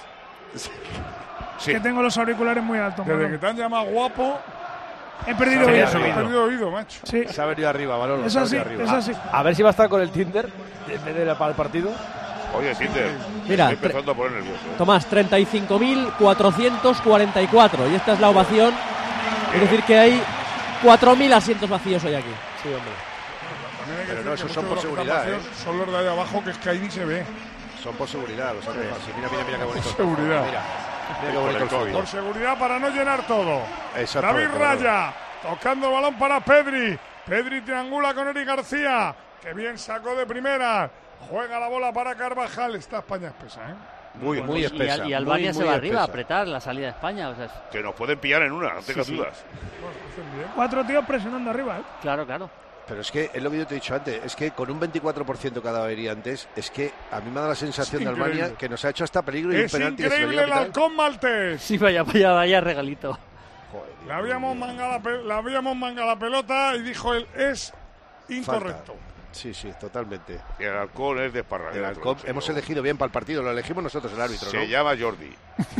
Sí. Que tengo los auriculares muy altos. Desde Manolo. que te han llamado guapo, He perdido Sí, oído. has he oído. perdido oído, macho. Sí, Se ha venido arriba, Manolo. es se ha así, venido es arriba. así. A ver si va a estar con el Tinder en vez de para el partido. Oye, Tinder. Mira, Estoy empezando a poner nervioso. ¿eh? Tomás, treinta y cinco mil cuatrocientos cuarenta y cuatro. Y esta es la ovación. Es decir, que hay cuatro mil asientos vacíos hoy aquí. Sí, hombre. También hay que Pero decir no, que esos muchos son de por los que están seguridad, vacíos ¿eh? son los de ahí abajo, que es que ahí ni se ve. Son por seguridad, los han dejado así. Mira, mira, mira qué bonito. Por seguridad. Mira, mira qué Por bonito el el COVID. fútbol. Por seguridad, para no llenar todo. Exactamente, David Raya, tocando el balón para Pedri. Pedri triangula con Eric García. Que bien sacó de primera. Juega la bola para Carvajal. Esta España espesa, ¿eh? Muy, muy Y, espesa. y Albania muy, se muy va arriba a espesa. apretar la salida de España. O sea, es- Que nos pueden pillar en una, no tengas Sí, sí. dudas. Cuatro tíos presionando arriba, ¿eh? claro, claro. Pero es que es lo que yo te he dicho antes, es que con un veinticuatro por ciento cada variantes, es que a mí me da la sensación Es de Albania increíble. que nos ha hecho hasta peligro y un Es penalti que se lo increíble llega el a quitar. halcón maltés. Sí, vaya, vaya, vaya regalito. Le habíamos mangado la, pe- le habíamos mangado la pelota y dijo él, es incorrecto. Falta. Sí, sí, totalmente. Y el halcón es de Esparraguera. El halcón, hemos elegido bien para el partido, lo elegimos nosotros el árbitro, Se ¿no? llama Jordi.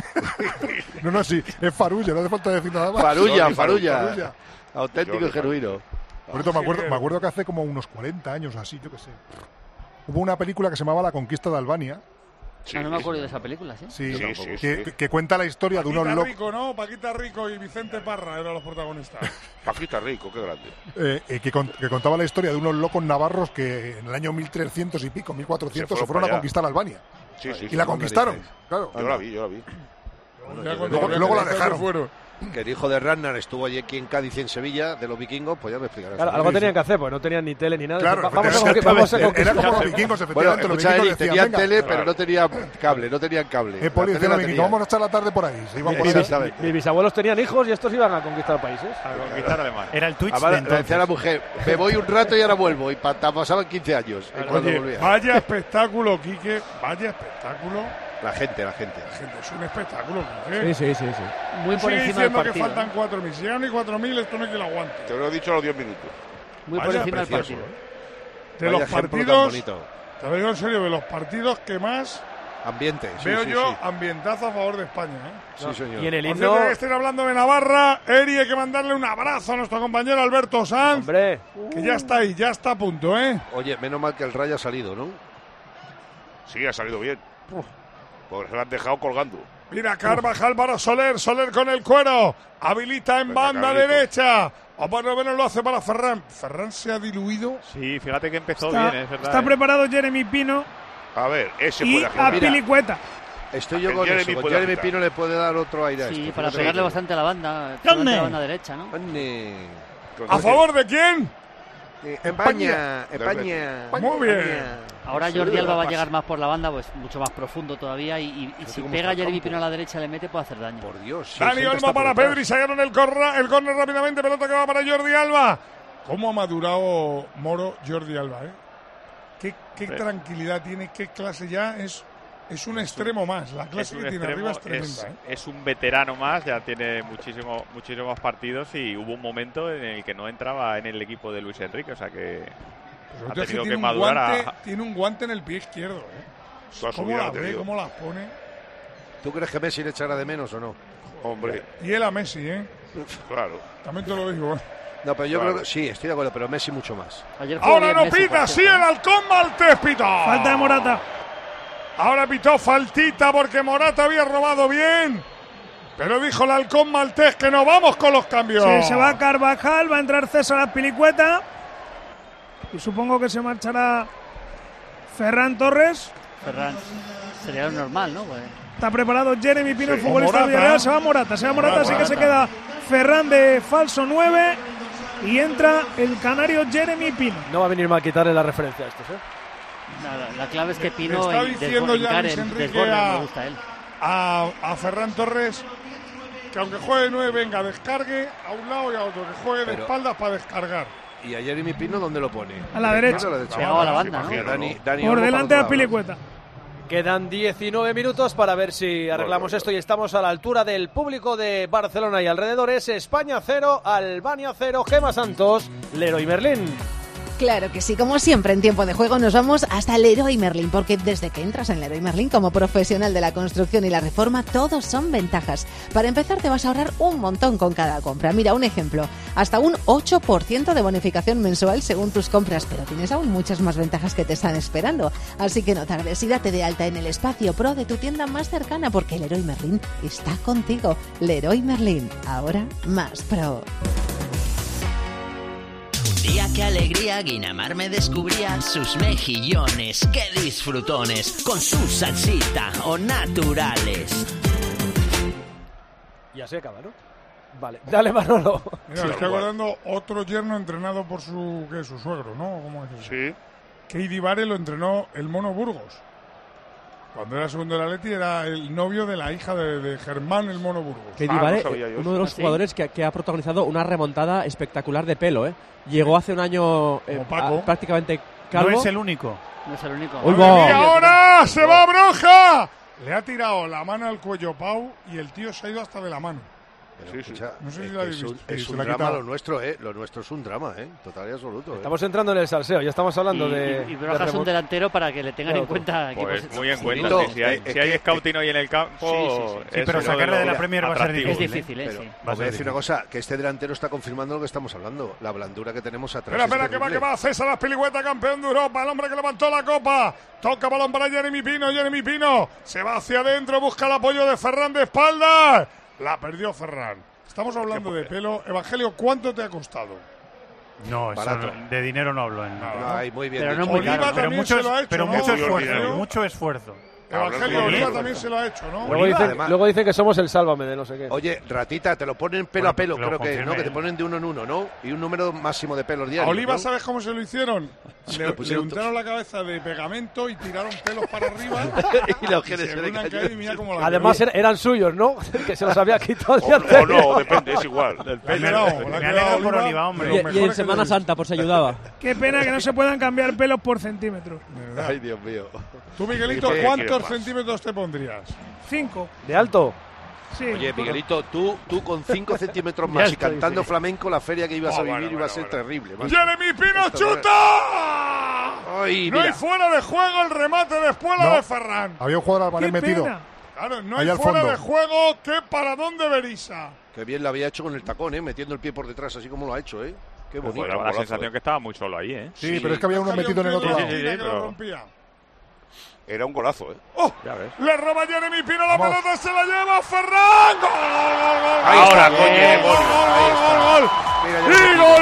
No, no, sí, es Farulla, no hace falta decir nada más. Farulla, Jordi, Farulla. Farulla. Auténtico Jordi, y genuino. Por esto me acuerdo, me acuerdo que hace como unos cuarenta años así, yo qué sé. Hubo una película que se llamaba La conquista de Albania. Ah, no me acuerdo de esa película, ¿sí? Sí, Sí, sí, que, sí. que cuenta la historia de unos Paquita locos. Rico, ¿no? Paquita Rico y Vicente Parra eran los protagonistas. Paquita Rico, qué grande. Eh, eh, que, con- que contaba la historia de unos locos navarros que en el año mil trescientos y pico, mil cuatrocientos, se Se fueron fueron a para allá. conquistar Albania. Sí, sí, y sí, la ¿dónde conquistaron, dices? claro. Yo la vi, yo la vi. Luego, luego la dejaron. Que el hijo de Ragnar estuvo allí aquí en Cádiz y en Sevilla, de los vikingos, pues ya me explicarás. Claro, algo tenían que hacer, pues no tenían ni tele ni nada. Claro, Va- vamos, a, efectivamente. vamos a conquistar. Era como los vikingos, Bueno, efectivamente. los escucha, vikingos Eric, decían, tenían venga, tele, pero claro. no tenía cable, no tenían cable. Eh, La poli, tele decían la los vikingos, tenían. vamos a echar la tarde por ahí. Se iban por Mis, ahí. Exactamente. mis bisabuelos tenían hijos y estos iban a conquistar países. A conquistar Alemania. Era el Twitch Además, de le decía a entonces. la mujer, me voy un rato y ahora vuelvo. Y pa- pasaban quince años. Y cuando Oye, volvía. vaya espectáculo, Quique. Vaya espectáculo. La gente, la gente. Gente, es un espectáculo, Quique. Sí, sí, sí, sí. Muy por Sigue encima del diciendo que partido. faltan cuatro mil. Si llegan ni cuatro mil, esto no hay que lo aguante. Te lo he dicho a los diez minutos. Muy por Vaya encima del precioso, partido. De Vaya los ejemplo tan partidos, bonito. te lo digo en serio, de los partidos que más Ambiente, sí, veo sí, yo sí. ambientazo a favor de España. ¿eh? Sí, señor. Y en el Por himno, cierto, que estén hablando de Navarra, Eri, hay que mandarle un abrazo a nuestro compañero Alberto Sanz, hombre, que ya está ahí, ya está a punto, ¿eh? Oye, menos mal que el Rayo ha salido, ¿no? Sí, ha salido bien. Porque se lo han dejado colgando. Mira, Carvajal para Soler, Soler con el cuero, habilita en Venga, banda Carlitos. derecha, o por lo menos lo hace para Ferran. Ferran se ha diluido. Sí, fíjate que empezó Está, bien, es verdad. está ¿eh? preparado Jeremy Pino A ver, ese y puede a hacer. Mira. Pilicueta. Estoy yo El con Jeremy eso. Con puede Jeremy agitar. Pino le puede dar otro aire a Sí, esto. para Fíjate. pegarle bastante a la banda, solamente a la banda derecha, ¿no? Ande. ¿A favor de quién? España, España. Muy bien. Ahora Jordi Alba va a llegar más por la banda, pues mucho más profundo todavía. Y, y- y si cómo pega está el Jeremy campo. Pino a la derecha, le mete, puede hacer daño. Por Dios. sí, Dani gente Olmo está por para detrás. Pedri, sacaron el corner, el córner rápidamente, pelota que va para Jordi Alba. ¿Cómo ha madurado Moro Jordi Alba? ¿eh? ¿Qué, qué Sí. tranquilidad tiene, qué clase ya es. Es un extremo más, la Es clase un que tiene extremo, arriba es tremenda. es, ¿eh? es un veterano más, ya tiene muchísimo, muchísimos partidos y hubo un momento en el que no entraba en el equipo de Luis Enrique, o sea que Pero ha es que tenido que tiene, un madurar a- guante, tiene un guante en el pie izquierdo. ¿eh? Toda su ¿Cómo vida la lo ha ve? tenido. ¿Cómo las pone? ¿Tú crees que Messi le echará de menos o no? Hombre, Y él a Messi, ¿eh? claro. También te lo digo. ¿eh? No, pero yo Claro. creo que sí, estoy de acuerdo, pero Messi mucho más. Ayer jugó Ahora bien no Messi, pita, por sí cierto. el halcón Maltés pitó. Falta de Morata. Ahora pitó faltita porque Morata había robado bien. Pero dijo el halcón Maltés que no vamos con los cambios. Sí, se va Carvajal, va a entrar César Azpilicueta. Y supongo que se marchará Ferran Torres. Ferran, sería lo normal, ¿no? Pues, Está preparado Jeremy Pino, el Sí. futbolista O del Morata. Villarreal. Se va Morata, se va Morata, Morata. así que se queda Ferran de falso nueve. Y entra el canario Jeremy Pino. no va a venir mal quitarle la referencia a estos, ¿eh? nada, la clave es que Le Pino está en diciendo ya desbordar Luis en Enrique desborde, a- me gusta él. a, a Ferran Torres que aunque juegue de nueve, venga, descargue a un lado y a otro, que juegue de Pero- espaldas para descargar. ¿Y a Jeremy Pino dónde lo pone? A la derecha. Pegado a la banda, ¿no? Dani, Dani Por Olmo para delante otro de lado, Pilicueta. Quedan diecinueve minutos para ver si arreglamos esto y estamos a la altura del público de Barcelona y alrededores. España cero, Albania cero, Gema Santos, Leroy Merlín. Claro que sí, como siempre en tiempo de juego nos vamos hasta Leroy Merlin, porque desde que entras en Leroy Merlin como profesional de la construcción y la reforma, todos son ventajas. Para empezar te vas a ahorrar un montón con cada compra. Mira, un ejemplo, hasta un ocho por ciento de bonificación mensual según tus compras, pero tienes aún muchas más ventajas que te están esperando. Así que no tardes y date de alta en el espacio pro de tu tienda más cercana, porque Leroy Merlin está contigo. Leroy Merlin, ahora más pro. Día qué alegría, Guinamar me descubría sus mejillones, qué disfrutones, con su salsita o naturales. Ya se acaba, ¿no? Vale, dale Manolo. Mira, me estoy acordando otro yerno entrenado por su, ¿qué? Su suegro, ¿no? ¿Cómo es eso? Sí. Keidi Vare lo entrenó el Mono Burgos. Cuando era segundo del Atleti era el novio de la hija de, de Germán el Mono Burgos. Keidi Vare, uno de los ¿Ah, sí? jugadores que, que ha protagonizado una remontada espectacular de pelo, ¿eh? Llegó hace un año eh, Paco. a- prácticamente calvo. No es el único. No es el único. Uy, va. ¡Y ahora se va Broja! Le ha tirado la mano al cuello Pau y el tío se ha ido hasta de la mano. Pero, escucha, No sé si es, la que habéis es un, visto. es Sí, un se la ha drama quitado. lo nuestro, ¿eh? Lo nuestro es un drama, ¿eh? Total y absoluto. ¿eh? Estamos entrando en el salseo, ya estamos hablando Y, de... y, y de Broja es un remot- delantero para que le tengan en Claro, cuenta Pues equipos. muy en cuenta. Bonito. sí, si hay, Es si hay que- scouting hoy en el campo, Sí, sí, sí. Sí, es pero uno sacarle de la los Premier va a ser atractivos. Es difícil, ¿eh? Pero, Sí. os Va a voy a ser decir una difícil. cosa, que este delantero está confirmando lo que estamos hablando. La blandura que tenemos atrás. Espera, es espera, que va, que terrible. va. César Azpilicueta, campeón de Europa. El hombre que levantó la copa. Toca balón para Jeremy Pino. Jeremy Pino se va hacia adentro. Busca el apoyo de Ferran de espaldas. La perdió Ferran. Estamos hablando de pelo. Evangelio, ¿cuánto te ha costado? No, eso Barato. no- de dinero no hablo. En nada. No, hay muy bien Pero no dicho. muy Oliva caro. Pero también mucho, se lo ha hecho, pero ¿no? mucho Muy esfuerzo, dinero. mucho esfuerzo. Evangelio Hablando Oliva de- también se lo ha hecho, ¿no? Luego Oliva, dicen, además. luego dicen que somos el sálvame de no sé qué. Oye, ratita, te lo ponen pelo Bueno, a pelo, lo creo que, ¿no? confirme. Que te ponen de uno en uno, ¿no? Y un número máximo de pelos A diarios. Oliva, ¿no? ¿sabes cómo se lo hicieron? Se Le, lo le pusieron untaron la cabeza de pegamento y tiraron pelos para arriba. Y los y genes se se le unan cayeron. caído y mira cómo la Además quedó. er- eran suyos, ¿no? Que se los había quitado el O, día o anterior. no, depende, es igual. Le ha quedado, le ha Me quedado alegro por Oliva, Oliva, hombre. de Y, lo y mejor en que Semana le- Santa, por si ayudaba. Qué pena que no se puedan cambiar pelos por centímetros. Ay, Dios mío. Tú, Miguelito, ¿Qué ¿cuántos quieres más? centímetros te pondrías? Cinco. ¿De alto? Sí. Oye, Miguelito, tú, tú con cinco centímetros Ya más y estoy, cantando sí. flamenco, la feria que ibas Oh, a vivir bueno, iba a bueno, ser bueno. terrible. macho. ¡Jeremy Pino Esto chuta! Ay, No hay mira. fuera de juego el remate de espuela No. de Ferran. Había un jugador Qué albanés metido. pena. Claro, no Ahí hay al fuera fondo. de juego. ¿Qué para dónde Berisa? Qué bien lo había hecho con el tacón, ¿eh? Metiendo el pie por detrás, así como lo ha hecho, ¿eh? Qué bonito. Joder, daba la sensación que estaba muy solo ahí, ¿eh? Sí, pero es que había uno metido en el otro lado. Sí, sí, sí, que lo pero- rompía. Era un golazo, ¿eh? ¡Oh! Ya ves. Le roba Jeremy Pino la Vamos. pelota, se la lleva Ferran. ¡Gol, gol, gol, gol! Ahí gol, está, gol, coño, gol, gol, gol, ahí gol, gol, gol! Mira, ¡Y Jeremy gol!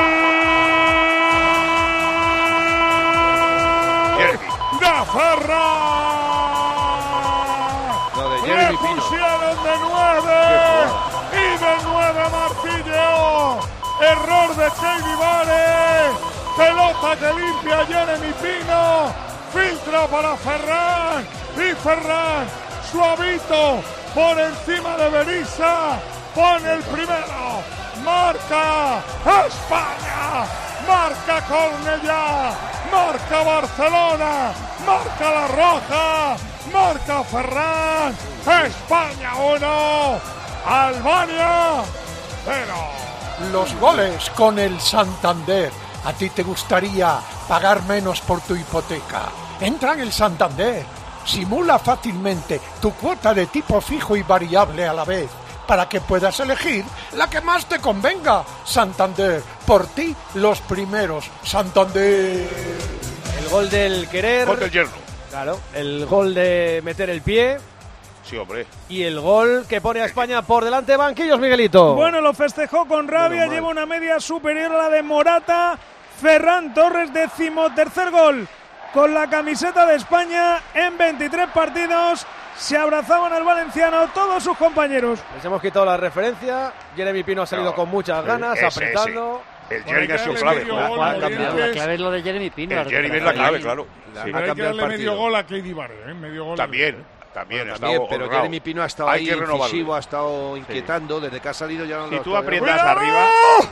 Jeremy. ¡De Ferran! Lo de Le Jeremy Pino. pusieron de nueve y de nueve martilleo. Error de Keidi Vare. Pelota que limpia Jeremy Pino. Filtra para Ferran. Y Ferran, suavito, por encima de Berisa. Pone el primero. Marca España. Marca Cornellá. Marca Barcelona. Marca La Roja. Marca Ferran. España uno. Albania cero. Los goles con el Santander. ¿A ti te gustaría pagar menos por tu hipoteca? Entra en el Santander. Simula fácilmente tu cuota de tipo fijo y variable a la vez, para que puedas elegir la que más te convenga. Santander, por ti los primeros. Santander. El gol del querer. Gol del yerno. Claro, el gol de meter el pie Sí, hombre. y el gol que pone a España por delante. Banquillos, Miguelito. Bueno, lo festejó con rabia, Menos mal. lleva una media superior a la de Morata. Ferran Torres, decimotercer gol con la camiseta de España en veintitrés partidos. Se abrazaban al valenciano todos sus compañeros. Les hemos quitado la referencia. Jeremy Pino ha salido No, con muchas ganas, ese, apretando. El Bueno, hay Jeremy que ha sido darle clave. medio La- gol, la- Morientes. cambiado. La clave es lo de Jeremy Pino. El Jeremy es la clave, claro. La- Sí, ha pero hay que cambiado el darle medio partido. gol a Keidi Vare, ¿eh? Medio gol. También. También, Bueno, ha también, estado pero honrado. Jeremy Pino ha estado Hay ahí que renovarlo. incisivo, ha estado inquietando. Desde que ha salido ya no Si lo tú ha aprietas podido- arriba...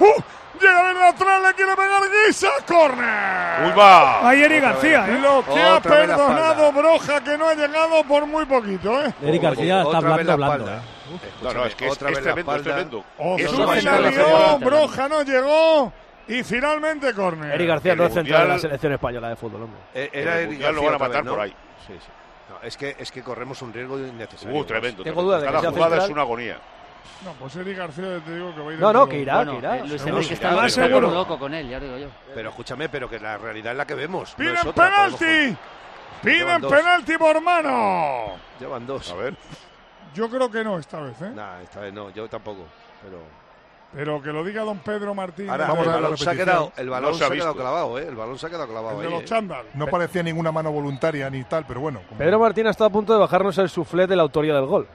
Llega el lateral, le quiere pegar Guisa, córner. ¡Uy, va! Ahí Eric Otra García, vez. ¿eh? Lo que Otra ha vez la perdonado espalda. Broja, que no ha llegado por muy poquito, ¿eh? Eric García Oye, está otra vez blando, la blando. espalda. ¿eh? No, no, es que es, Otra es vez la tremendo, es espalda. tremendo. Ozuna Eso la va a ser la lió, final. Broja no llegó y finalmente córner. Eric García El no es central de la Mundial- selección española de fútbol, hombre. Eh, En Era el Eric Mundial lo García van a otra matar vez, ¿no? por ahí. Sí, sí. No, es, que, es que corremos un riesgo innecesario. Uh, tremendo. Tengo tremendo. duda de que Cada sea jugada central. es una agonía. No, pues Eric García te digo que va a ir No, en no, todo. que irá, Bueno, que irá. eh, Luis Seguro, Enrique sí, está, más está seguro. como loco con él, ya lo digo yo. Pero escúchame, pero que la realidad es la que vemos. no Piden es otra, podemos- penalti. Piden Llevan dos. penalti por mano. Llevan dos. A ver. Yo creo que no esta vez, ¿eh? Nah, esta vez no, yo tampoco. Pero Pero que lo diga don Pedro Martín. ahora Vamos el a ver la balón se ha repetición. quedado, el balón No se se ha ha quedado visto. clavado, ¿eh? El balón se ha quedado clavado El ahí. de los ¿eh? chándal. No parecía ninguna mano voluntaria ni tal, pero bueno. como- Pedro Martín ha estado a punto de bajarnos el suflé de la autoría del gol.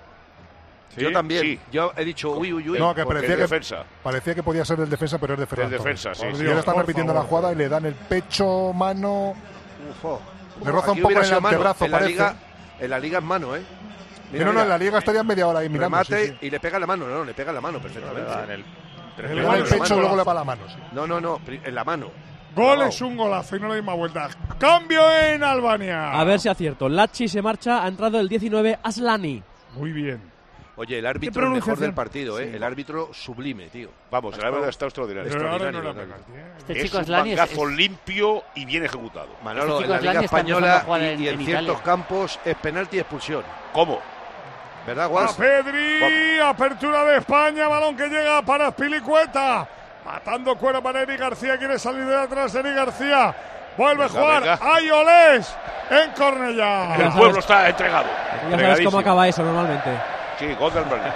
Yo Sí, también. sí. Yo he dicho uy, uy, uy. No, que porque- parecía Es que, defensa. parecía que podía ser del defensa, pero es de Ferran Es Torres. defensa, sí, Y sí. ahora están Por repitiendo favor. la jugada y le dan el pecho, mano. Uf, oh. Le roza Aquí un poco hubiera en el sido mano. antebrazo, en la parece. liga, en la liga es mano, ¿eh? Que no, no, en la liga estaría media hora ahí mirando. Remate sí, sí. y le pega la mano, no, le pega la mano perfectamente. En el- Le El da gol el es un pecho y luego golazo. le va la mano. sí. No, no, no, pri- en la mano. Gol Clavado. es un golazo y no le dimos vuelta. Cambio en Albania. A ver si acierto. Lachi se marcha, ha entrado el diecinueve Aslani. Muy bien. Oye, el árbitro ¿Qué el mejor pronunciación? del partido, ¿eh? El árbitro sublime, tío. Vamos, el árbitro está extraordinario. Pero ahora no extraordinario, era totalmente. penalti, ¿eh? Este Es chico un Aslani es, mangazo es- limpio y bien ejecutado. Manolo, Este chico en la Aslani Liga está empezando Española a jugar y, en- y en, en ciertos Italia. campos es penalti y expulsión. ¿Cómo? ¿Verdad, A Guas? Pedri, apertura de España, balón que llega para Spilicueta. Matando cuero para Eric García, quiere salir de atrás Eric García. Vuelve a Venga, jugar venga. Ayolés en Cornellá. El Ya pueblo sabes- está entregado. Ya sabes Entregadísimo. cómo acaba eso normalmente. Sí, gol del Berlín.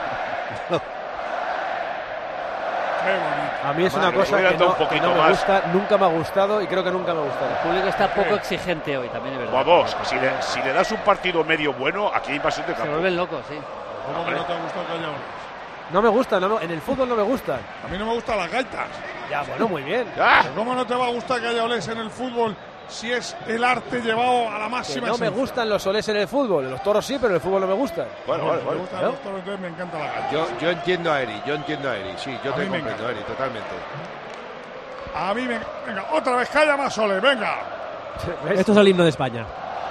Qué bonito. A mí es Madre, una cosa hubiera que dado no, un que poquito no me más. gusta, nunca me ha gustado y creo que nunca me gustará. El público está poco exigente hoy, también es verdad. Vamos, si le, si le das un partido medio bueno, aquí hay invasión de Se campo. vuelven locos, sí. ¿Cómo que no te ha gustado que haya goles? No me gusta, no me- en el fútbol no me gustan. A mí no me gustan las gaitas. Ya, bueno, muy bien. ¡Ah! Pero ¿cómo no te va a gustar que haya olés en el fútbol si es el arte llevado a la Que máxima no me esencia? gustan los soles en el fútbol. Los toros sí, pero en el fútbol no me gustan. Bueno, No, vale, me vale. gustan los toros, entonces me encanta la gaita. Yo, yo entiendo a Eri, yo entiendo a Eri, sí, yo A te mí me comprendo, encanta. Eri, totalmente. A mí me... Venga, otra vez que haya más olés, venga. Esto es el himno de España.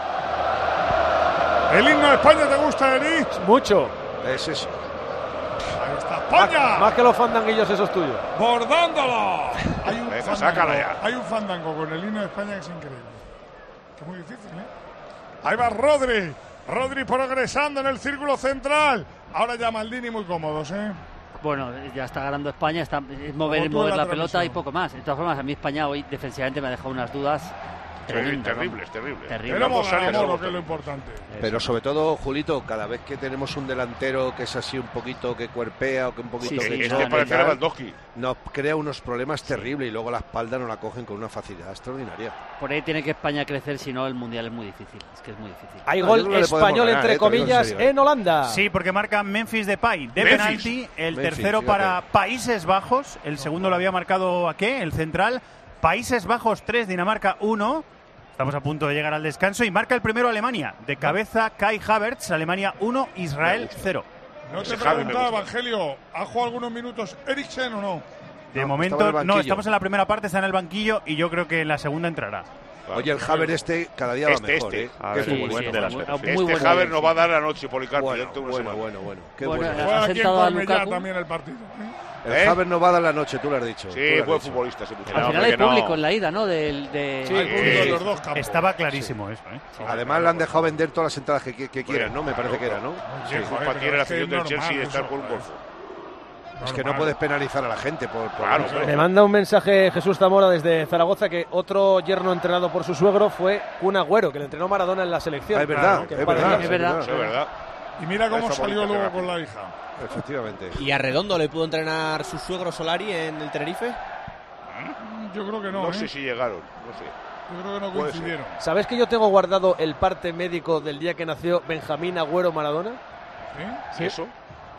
¿El himno de España te gusta, Eri? Mucho. Es eso. Ahí está Más, España. más que los fandanguillos esos tuyos. Bordándolo. Hay un, Venga, fandango, sácala ya. hay un fandango con el himno de España que es increíble. Que es muy difícil, ¿eh? Ahí va Rodri. Rodri progresando en el círculo central. Ahora ya Maldini muy cómodos, ¿eh? Bueno, ya está ganando España, está, es mover, Como tú mover en la, la pelota transmisión. y poco más. De todas formas, a mí España hoy defensivamente me ha dejado unas dudas tremendas. Terrible, vamos. terrible. Terrible. Pero hemos Vamos, sale ganado, solo, lo que es lo importante. Pero sobre todo, Julito, cada vez que tenemos un delantero que es así un poquito que cuerpea o que un poquito Sí, que sí, Este choca y parece tal, Lewandowski. nos crea unos problemas terribles y luego la espalda nos la cogen con una facilidad extraordinaria. Por ahí tiene que España crecer, si no el Mundial es muy difícil. Es que es muy difícil. Hay No, gol yo creo que le podemos español, ganar, entre eh, te lo digo en comillas, serio, eh. en Holanda. Sí, porque marca Memphis Depay de Memphis. penalti, el Memphis, tercero fíjate. para Países Bajos, el segundo lo había marcado aquí, el central. Países Bajos tres, Dinamarca uno. Estamos a punto de llegar al descanso y marca el primero Alemania. De cabeza Kai Havertz, Alemania uno, Israel cero. No te Ese Javi me preguntaba, gusta. Evangelio, ¿ha jugado algunos minutos Eriksen o no? De No, momento estaba en el no, banquillo. estamos en la primera parte, está en el banquillo y yo creo que en la segunda entrará. Oye, el Haver este cada día va Este, mejor, este. ¿eh? A Qué ver, Sí, futbolista. sí, bueno, muy- este muy buen Haver gol, no sí. va a dar la noche, Policarpo. Bueno, dentro de una bueno, semana. bueno, bueno. Qué Bueno, bueno. Ha Fue aquí en sentado a Cornellá Lukaku. también el partido. ¿eh? El ¿Eh? Haver no va a dar la noche, tú lo has dicho. tú Sí, lo has buen dicho. futbolista ese muchacho. Al final hay que no. público en la ida, ¿no? Del, de... Hay público en los dos campos. Estaba clarísimo eso, ¿eh? Además, le han dejado vender todas las entradas que, que- que quieran, ¿no? Me parece que era, ¿no? Sí, Sí, joder, culpa pero tiene la es que afición del es Chelsea de normal estar eso, por un joder. golfo. Es que no puedes penalizar a la gente por... por Claro, eso. hombre. Me manda un mensaje Jesús Zamora desde Zaragoza que otro yerno entrenado por su suegro fue Kun Agüero, que le entrenó Maradona en la selección. Ah, es verdad, Que es padre- verdad, es verdad. Eso es verdad. Y mira cómo Esa salió bolita luego que con la hija. Efectivamente. ¿Y a Redondo le pudo entrenar su suegro Solari en el Tenerife? Yo creo que no, No ¿eh? sé si llegaron, no sé. Yo creo que no Puede coincidieron. ¿Sabes que yo tengo guardado el parte médico del día que nació Benjamín Agüero Maradona? ¿Sí? ¿Eso?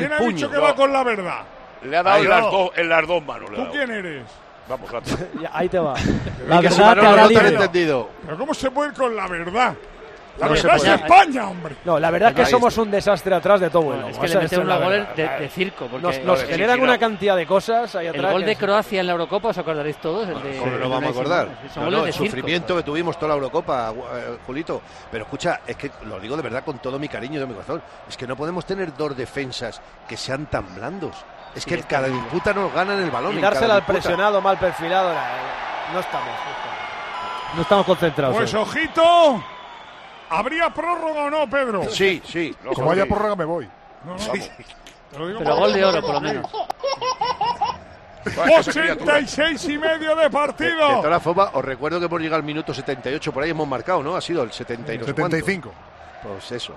del ¿Quién ha puño. dicho que No. va con la verdad? Le ha dado Ay, en, las no. dos, en las dos manos. le ha ¿Tú dado. quién eres? Vamos, rápido. Ahí te va. La que verdad si Manolo te hará no te han libre. entendido. Pero ¿cómo se puede ir con la verdad? La No se verdad es puede. España, hombre. No, la verdad es que Ahí somos un desastre atrás de todo vuelo. Es que O sea, le meten esa es la unos goles verdad. de, de circo. Porque Nos, nos Sí, generan sí, una no. cantidad de cosas ahí El atrás. gol que de es- Croacia en la Eurocopa, ¿os acordaréis todos? El de, ¿Cómo no de lo vamos a Unai acordar? Simón. Son No, goles no, de el circo. sufrimiento que tuvimos toda la Eurocopa, eh, Julito. Pero escucha, es que lo digo de verdad con todo mi cariño y de mi corazón. Es que no podemos tener dos defensas que sean tan blandos. Es que Sí, cada está disputa nos ganan el balón. Y en dársela cada al disputa. presionado mal perfilado. No, no estamos. No estamos, no estamos concentrados. Pues eh. ojito. ¿Habría prórroga o no, Pedro? Sí, sí. Como haya prórroga me voy. No, no. Sí. Te lo digo Pero por- gol de oro, por lo menos. ochenta y seis y medio de De, de partido. todas formas, os recuerdo que hemos llegado al minuto setenta y ocho, por ahí hemos marcado, ¿no? Ha sido el setenta y no sé cuánto. setenta y cinco. Pues eso.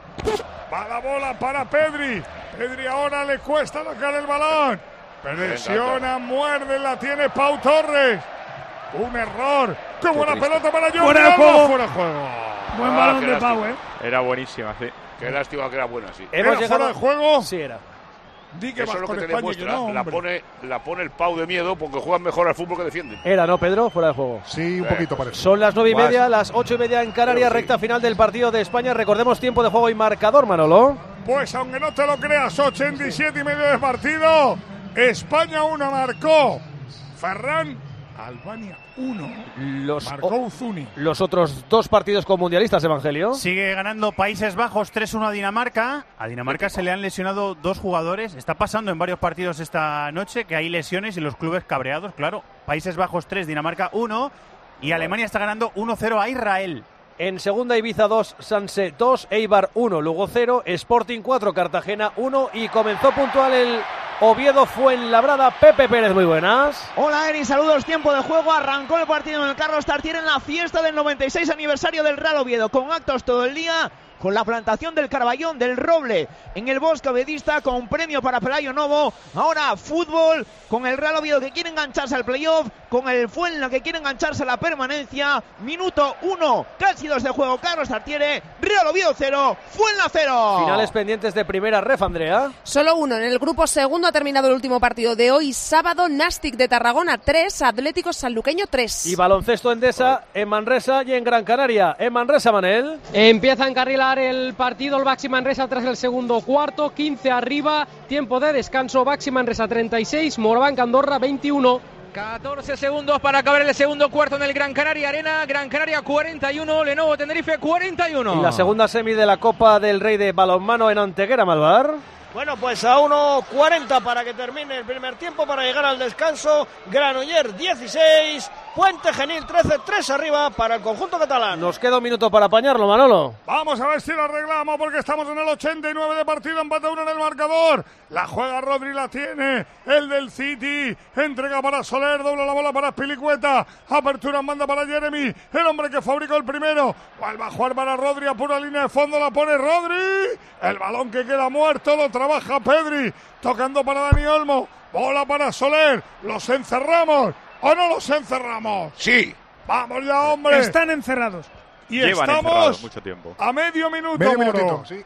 Va la bola para Pedri. Pedri ahora le cuesta tocar el balón. Presiona, muerde, la tiene Pau Torres. Un error. ¡Qué buena triste. pelota para Jordi Fuera de Alba! juego. Fuera de juego. Buen Ah, balón qué de lástima. Pau, ¿eh? Era buenísima, sí. Qué lástima que era buena, sí. Hemos ¿Era llegado fuera de juego? Sí, era. Di que Eso vas es lo con que te España y que demuestra. no, la, hombre. pone, la pone el Pau de miedo porque juegan mejor al fútbol que defienden. Era, ¿no, Pedro? Fuera de juego. Sí, un poquito parece. Son las nueve y Guas. media, las ocho y media en Canarias, Pero sí. recta final del partido de España. Recordemos tiempo de juego y marcador, Manolo. Pues aunque no te lo creas, ochenta y siete y medio de partido. España uno marcó. Ferran, Albania uno. Los, Marcó Uzuni. los otros dos partidos con mundialistas, Evangelio. Sigue ganando Países Bajos tres uno a Dinamarca. A Dinamarca se le han lesionado dos jugadores. Está pasando en varios partidos esta noche que hay lesiones y los clubes cabreados, claro. Países Bajos tres, Dinamarca uno. Y Alemania está ganando uno cero a Israel. En segunda, Ibiza dos, Sanse dos, Eibar uno, Lugo cero, Sporting cuatro, Cartagena uno. Y comenzó puntual el Oviedo Fuenlabrada. Pepe Pérez, muy buenas. Hola Eri, saludos, tiempo de juego, arrancó el partido en el Carlos Tartiere en la fiesta del noventa y seis aniversario del Real Oviedo, con actos todo el día, con la plantación del Carballón, del Roble, en el Bosque Ovedista, con premio para Pelayo Novo, ahora fútbol, con el Real Oviedo que quiere engancharse al playoff, con el Fuenla que quiere engancharse a la permanencia, minuto uno, casi dos de juego, Carlos Tartiere, Real Oviedo cero, Fuenla cero. Finales pendientes de primera ref, Andrea. Solo uno. En el grupo segundo ha terminado el último partido de hoy, sábado. Nastic de Tarragona tres, Atlético Sanluqueño tres. Y baloncesto Endesa en Manresa y en Gran Canaria. En Manresa, Manel. Empieza a encarrilar el partido el Baxi Manresa tras el segundo cuarto, quince arriba, tiempo de descanso, Baxi Manresa treinta y seis, Morabanca Andorra veintiuno. catorce segundos para acabar el segundo cuarto en el Gran Canaria Arena. Gran Canaria cuarenta y uno, Lenovo Tenerife cuarenta y uno. Y la segunda semi de la Copa del Rey de balonmano en Antequera, Malvar. Bueno, pues a uno cuarenta para que termine el primer tiempo, para llegar al descanso. Granoller dieciséis, Puente Genil trece, tres arriba para el conjunto catalán. Nos queda un minuto para apañarlo, Manolo. Vamos a ver si lo arreglamos porque estamos en el ochenta y nueve de partido, empate uno en el marcador. La juega Rodri, la tiene el del City. Entrega para Soler, dobla la bola para Pilicueta. Apertura en banda para Jeremy, el hombre que fabricó el primero. Vuelve a jugar para Rodri, a pura línea de fondo, la pone Rodri. El balón que queda muerto lo trabaja Pedri. Tocando para Dani Olmo. Bola para Soler. Los encerramos. ¿O no los encerramos? Sí. Vamos ya, hombre. Están encerrados. Y Llevan estamos encerrados mucho tiempo. a medio minuto, Medio Moro. minutito, sí.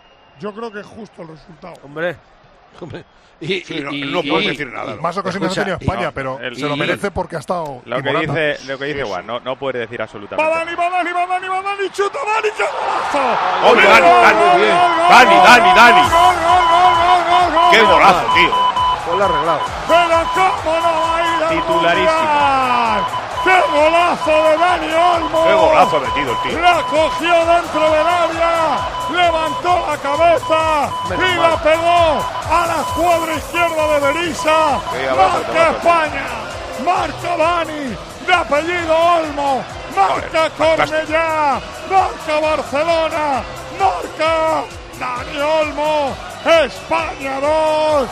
Yo creo que es justo el resultado. Hombre. Hombre. Y, Sí, y- no, y- no puedes y- decir nada. Más ocasiones Escucha, ha tenido España, no, pero el- se lo y- merece porque ha estado. Lo y que Morata. dice, lo que dice Juan, no, no puede decir Va absolutamente. Dani, va Dani, va Dani, va Dani, chuta Dani, qué golazo. Hombre, Gol, Dani, gol, Dani, gol, bien. gol, Dani, gol, Dani, gol, Dani. gol, gol, gol, gol, gol, gol. Qué golazo, tío. Pues lo ha arreglado. Pero cómo no va a ir al Titularísimo. Mundial. ¡Qué golazo de Dani Olmo! Qué golazo ha metido el tío. La cogió dentro del área, levantó la cabeza Menos y mal. la pegó a la cuadra izquierda de Berizza. Sí, abajo, Marca abajo. España, marca Dani, de apellido Olmo, marca Cornellá, marca Barcelona, marca Dani Olmo, España dos,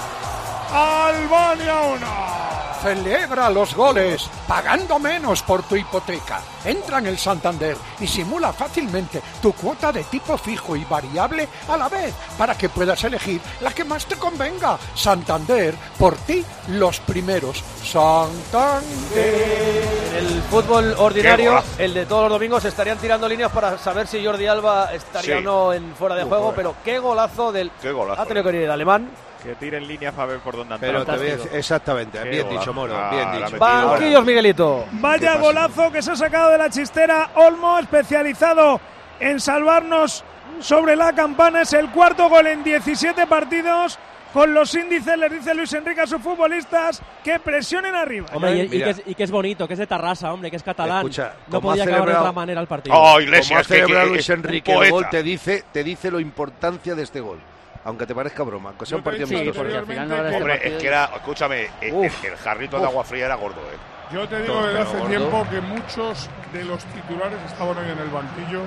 Albania uno. Celebra los goles pagando menos por tu hipoteca. Entra en el Santander y simula fácilmente tu cuota de tipo fijo y variable a la vez para que puedas elegir la que más te convenga. Santander, por ti los primeros. Santander. En el fútbol ordinario, golazo. el de todos los domingos, estarían tirando líneas para saber si Jordi Alba estaría Sí. o no en fuera de Uf, juego, joder. pero qué golazo del... Qué golazo. Ha tenido que venir el alemán. Que tire en línea para ver por dónde anda. Pero te voy a decir, exactamente, Qué bien golazo. dicho, Moro, Ah, bien la dicho. ha metido. Banquillos, Miguelito. Vaya golazo que se ha sacado de la chistera Olmo, especializado en salvarnos sobre la campana. Es el cuarto gol en diecisiete partidos. Con los índices les dice Luis Enrique a sus futbolistas que presionen arriba. Hombre, y, y Mira. que es, y que es bonito, que es de Tarrasa, hombre, que es catalán. Escucha, no como podía ha acabar de celebrado- otra manera el partido. Oh, Iglesias, Como ha que- que- celebrado que Luis es un Enrique el poeta. gol, te dice, te dice la importancia de este gol. Aunque te parezca broma, aunque sea un partido Sí, amistoso. porque al final no era este Hombre, partido. es que era, escúchame, el, Uf. el jarrito de Uf. agua fría era gordo, ¿eh? Yo te digo Todo, desde pero hace gordo. tiempo que muchos de los titulares estaban hoy en el banquillo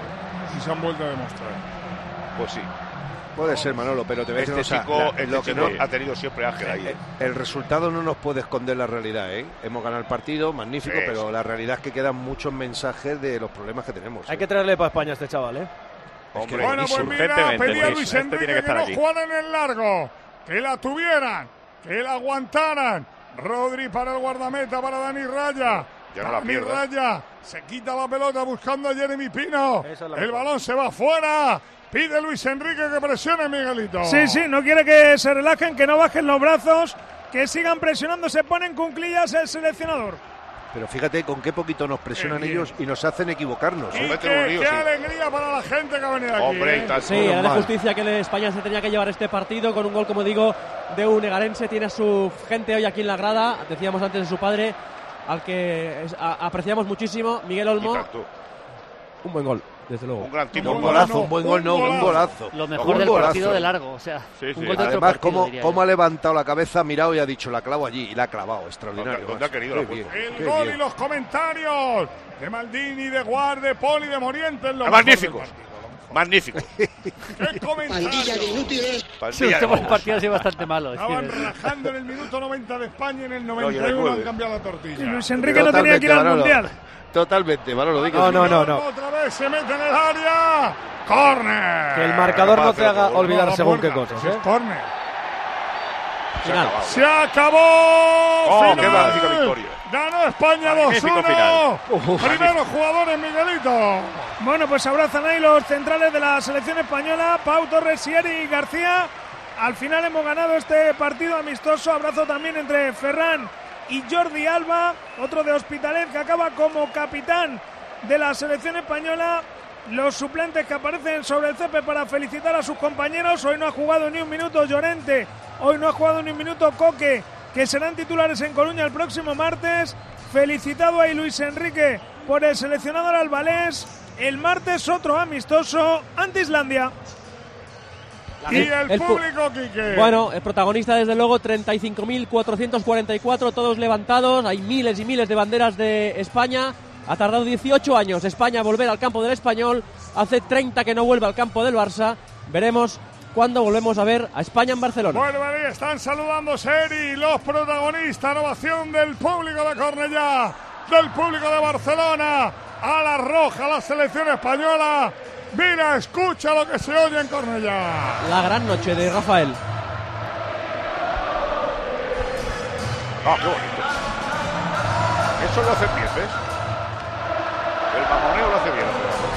y se han vuelto a demostrar. Pues sí. Puede ser, Manolo, pero te voy a decir Este una chico, cosa, la- este lo que chico no- ha tenido siempre Ángel ahí, ¿eh? El resultado no nos puede esconder la realidad, ¿eh? Hemos ganado el partido, magnífico, Sí, pero sí. la realidad es que quedan muchos mensajes de los problemas que tenemos. Hay ¿eh? que traerle para España a este chaval, ¿eh? Hombre, Bueno, pues mira, urgentemente, pedía pues, Luis este Enrique tiene que, que estar no aquí. jugaran en largo, que la tuvieran, que la aguantaran. Rodri para el guardameta, para Dani Raya. Ya no la Dani pierdas. Raya se quita la pelota buscando a Jeremy Pino. Esa es la El mejor. balón se va fuera. Pide Luis Enrique que presione, Miguelito. Sí, sí, no quiere que se relajen, que no bajen los brazos, que sigan presionando, se ponen cuclillas el seleccionador. Pero fíjate con qué poquito nos presionan Qué bien. ellos y nos hacen equivocarnos. Y ¿eh? meten un qué, lío, qué sí. alegría para la gente que ha venido aquí. Hombre, ¿eh? y tal. Sí, Menos era de mal. justicia que el España se tenía que llevar este partido con un gol, como digo, de un egarense. Tiene a su gente hoy aquí en la grada, decíamos antes de su padre, al que es- a- apreciamos muchísimo, Miguel Olmo. Y tanto. Un buen gol, desde luego. Un gran tipo. Un golazo, un buen gol, no, un golazo. Lo Un mejor del golazo. partido de largo, o sea, Sí, sí. un gol de otro Además, partido, cómo, diría cómo yo. ha levantado la cabeza, ha mirado y ha dicho, la clavo allí, y la ha clavado, extraordinario. ¿Dónde- dónde ha macho. querido Qué la bien, El qué gol bien. y los comentarios de Maldini, de Guarde, Poli, de Morientes. Lo Ah, mejor del magníficos. partido, lo mejor. Magnífico. ¡Qué comentario! Sí, Pandilla de este bobos. partido ha sido bastante malo. es Estaban decir, rajando en el minuto noventa de España y en el y noventa y en el uno nueve. han cambiado la tortilla. Y Luis Enrique no tenía que ir al Manolo. Mundial. Totalmente, Manolo, di que No, sí. no, no, no. Otra vez se mete en el área. ¡Córner! Que el marcador no te haga No, no, olvidar la según qué puerta. cosas, Es ¿eh? córner. Se ha Final. acabado. ¡Se acabó! Oh, ¡Final! qué magnífica victoria. Ganó España dos Magnífico uno. final. Primeros jugadores, Miguelito. Bueno, pues abrazan ahí los centrales de la selección española, Pau Torres y Eric García. Al final hemos ganado este partido amistoso. Abrazo también entre Ferran y Jordi Alba, otro de Hospitalet que acaba como capitán de la selección española. Los suplentes que aparecen sobre el césped para felicitar a sus compañeros. Hoy no ha jugado ni un minuto Llorente, hoy no ha jugado ni un minuto Coque, que serán titulares en Coruña el próximo martes. Felicitado ahí Luis Enrique por el seleccionador albalés. El martes otro amistoso ante Islandia. Y el, el pu- público, Quique. Bueno, el protagonista desde luego, treinta y cinco mil cuatrocientos cuarenta y cuatro, todos levantados, hay miles y miles de banderas de España. Ha tardado dieciocho años España a volver al campo del Español, hace treinta que no vuelve al campo del Barça. Veremos cuándo volvemos a ver a España en Barcelona. Vuelve ahí, están saludando Seri, los protagonistas, ovación del público de Cornellá, del público de Barcelona, a la roja, la selección española. Mira, escucha lo que se oye en Cornellá. La gran noche de Rafael. Ah, qué bonito. Eso lo hace bien, ¿ves? El mamoneo lo hace bien.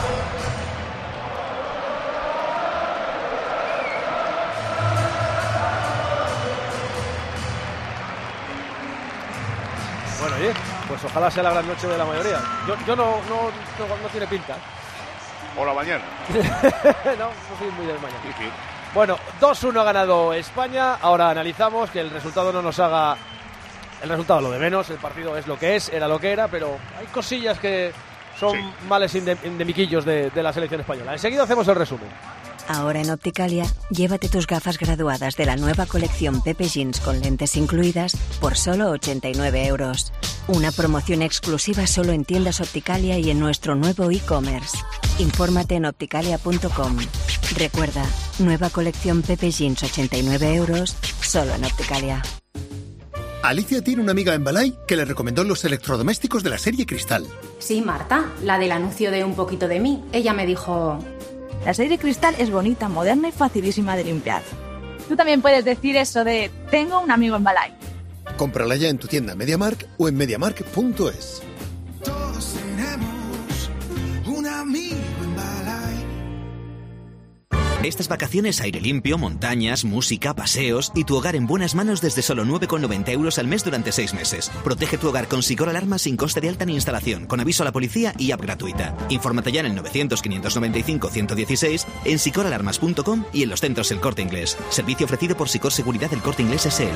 Bueno, oye, pues ojalá sea la gran noche de la mayoría. Yo, yo no, no, no, no tiene pinta. O la mañana. no, no soy muy del mañana. Sí, sí. Bueno, dos uno ha ganado España. Ahora analizamos que el resultado no nos haga... El resultado lo de menos, el partido es lo que es, era lo que era, pero hay cosillas que son Sí. males inde- endemiquillos de, de la selección española. Enseguida hacemos el resumen. Ahora en Opticalia, llévate tus gafas graduadas de la nueva colección Pepe Jeans con lentes incluidas por solo ochenta y nueve euros. Una promoción exclusiva solo en tiendas Opticalia y en nuestro nuevo e-commerce. Infórmate en opticalia punto com. Recuerda, nueva colección Pepe Jeans ochenta y nueve euros solo en Opticalia. Alicia tiene una amiga en Balay que le recomendó los electrodomésticos de la serie Cristal. Sí, Marta, la del anuncio de Un poquito de mí. Ella me dijo... La serie Cristal es bonita, moderna y facilísima de limpiar. Tú también puedes decir eso de tengo un amigo en Balay. Cómprala ya en tu tienda MediaMarkt o en mediamarkt punto es. Todos tenemos un amigo en Balay. Estas vacaciones, aire limpio, montañas, música, paseos y tu hogar en buenas manos desde solo nueve con noventa euros al mes durante seis meses. Protege tu hogar con Sicor Alarma sin coste de alta ni instalación, con aviso a la policía y app gratuita. Infórmate ya en el novecientos, quinientos noventa y cinco, ciento dieciséis, en sicor alarmas punto com y en los centros El Corte Inglés. Servicio ofrecido por Sicor Seguridad del Corte Inglés S L.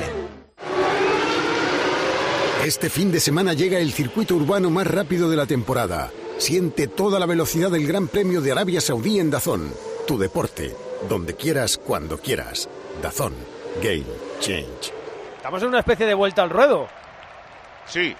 Este fin de semana llega el circuito urbano más rápido de la temporada. Siente toda la velocidad del Gran Premio de Arabia Saudí en DAZN. Tu deporte, donde quieras, cuando quieras. DAZN. Game Change. Estamos en una especie de vuelta al ruedo. Sí.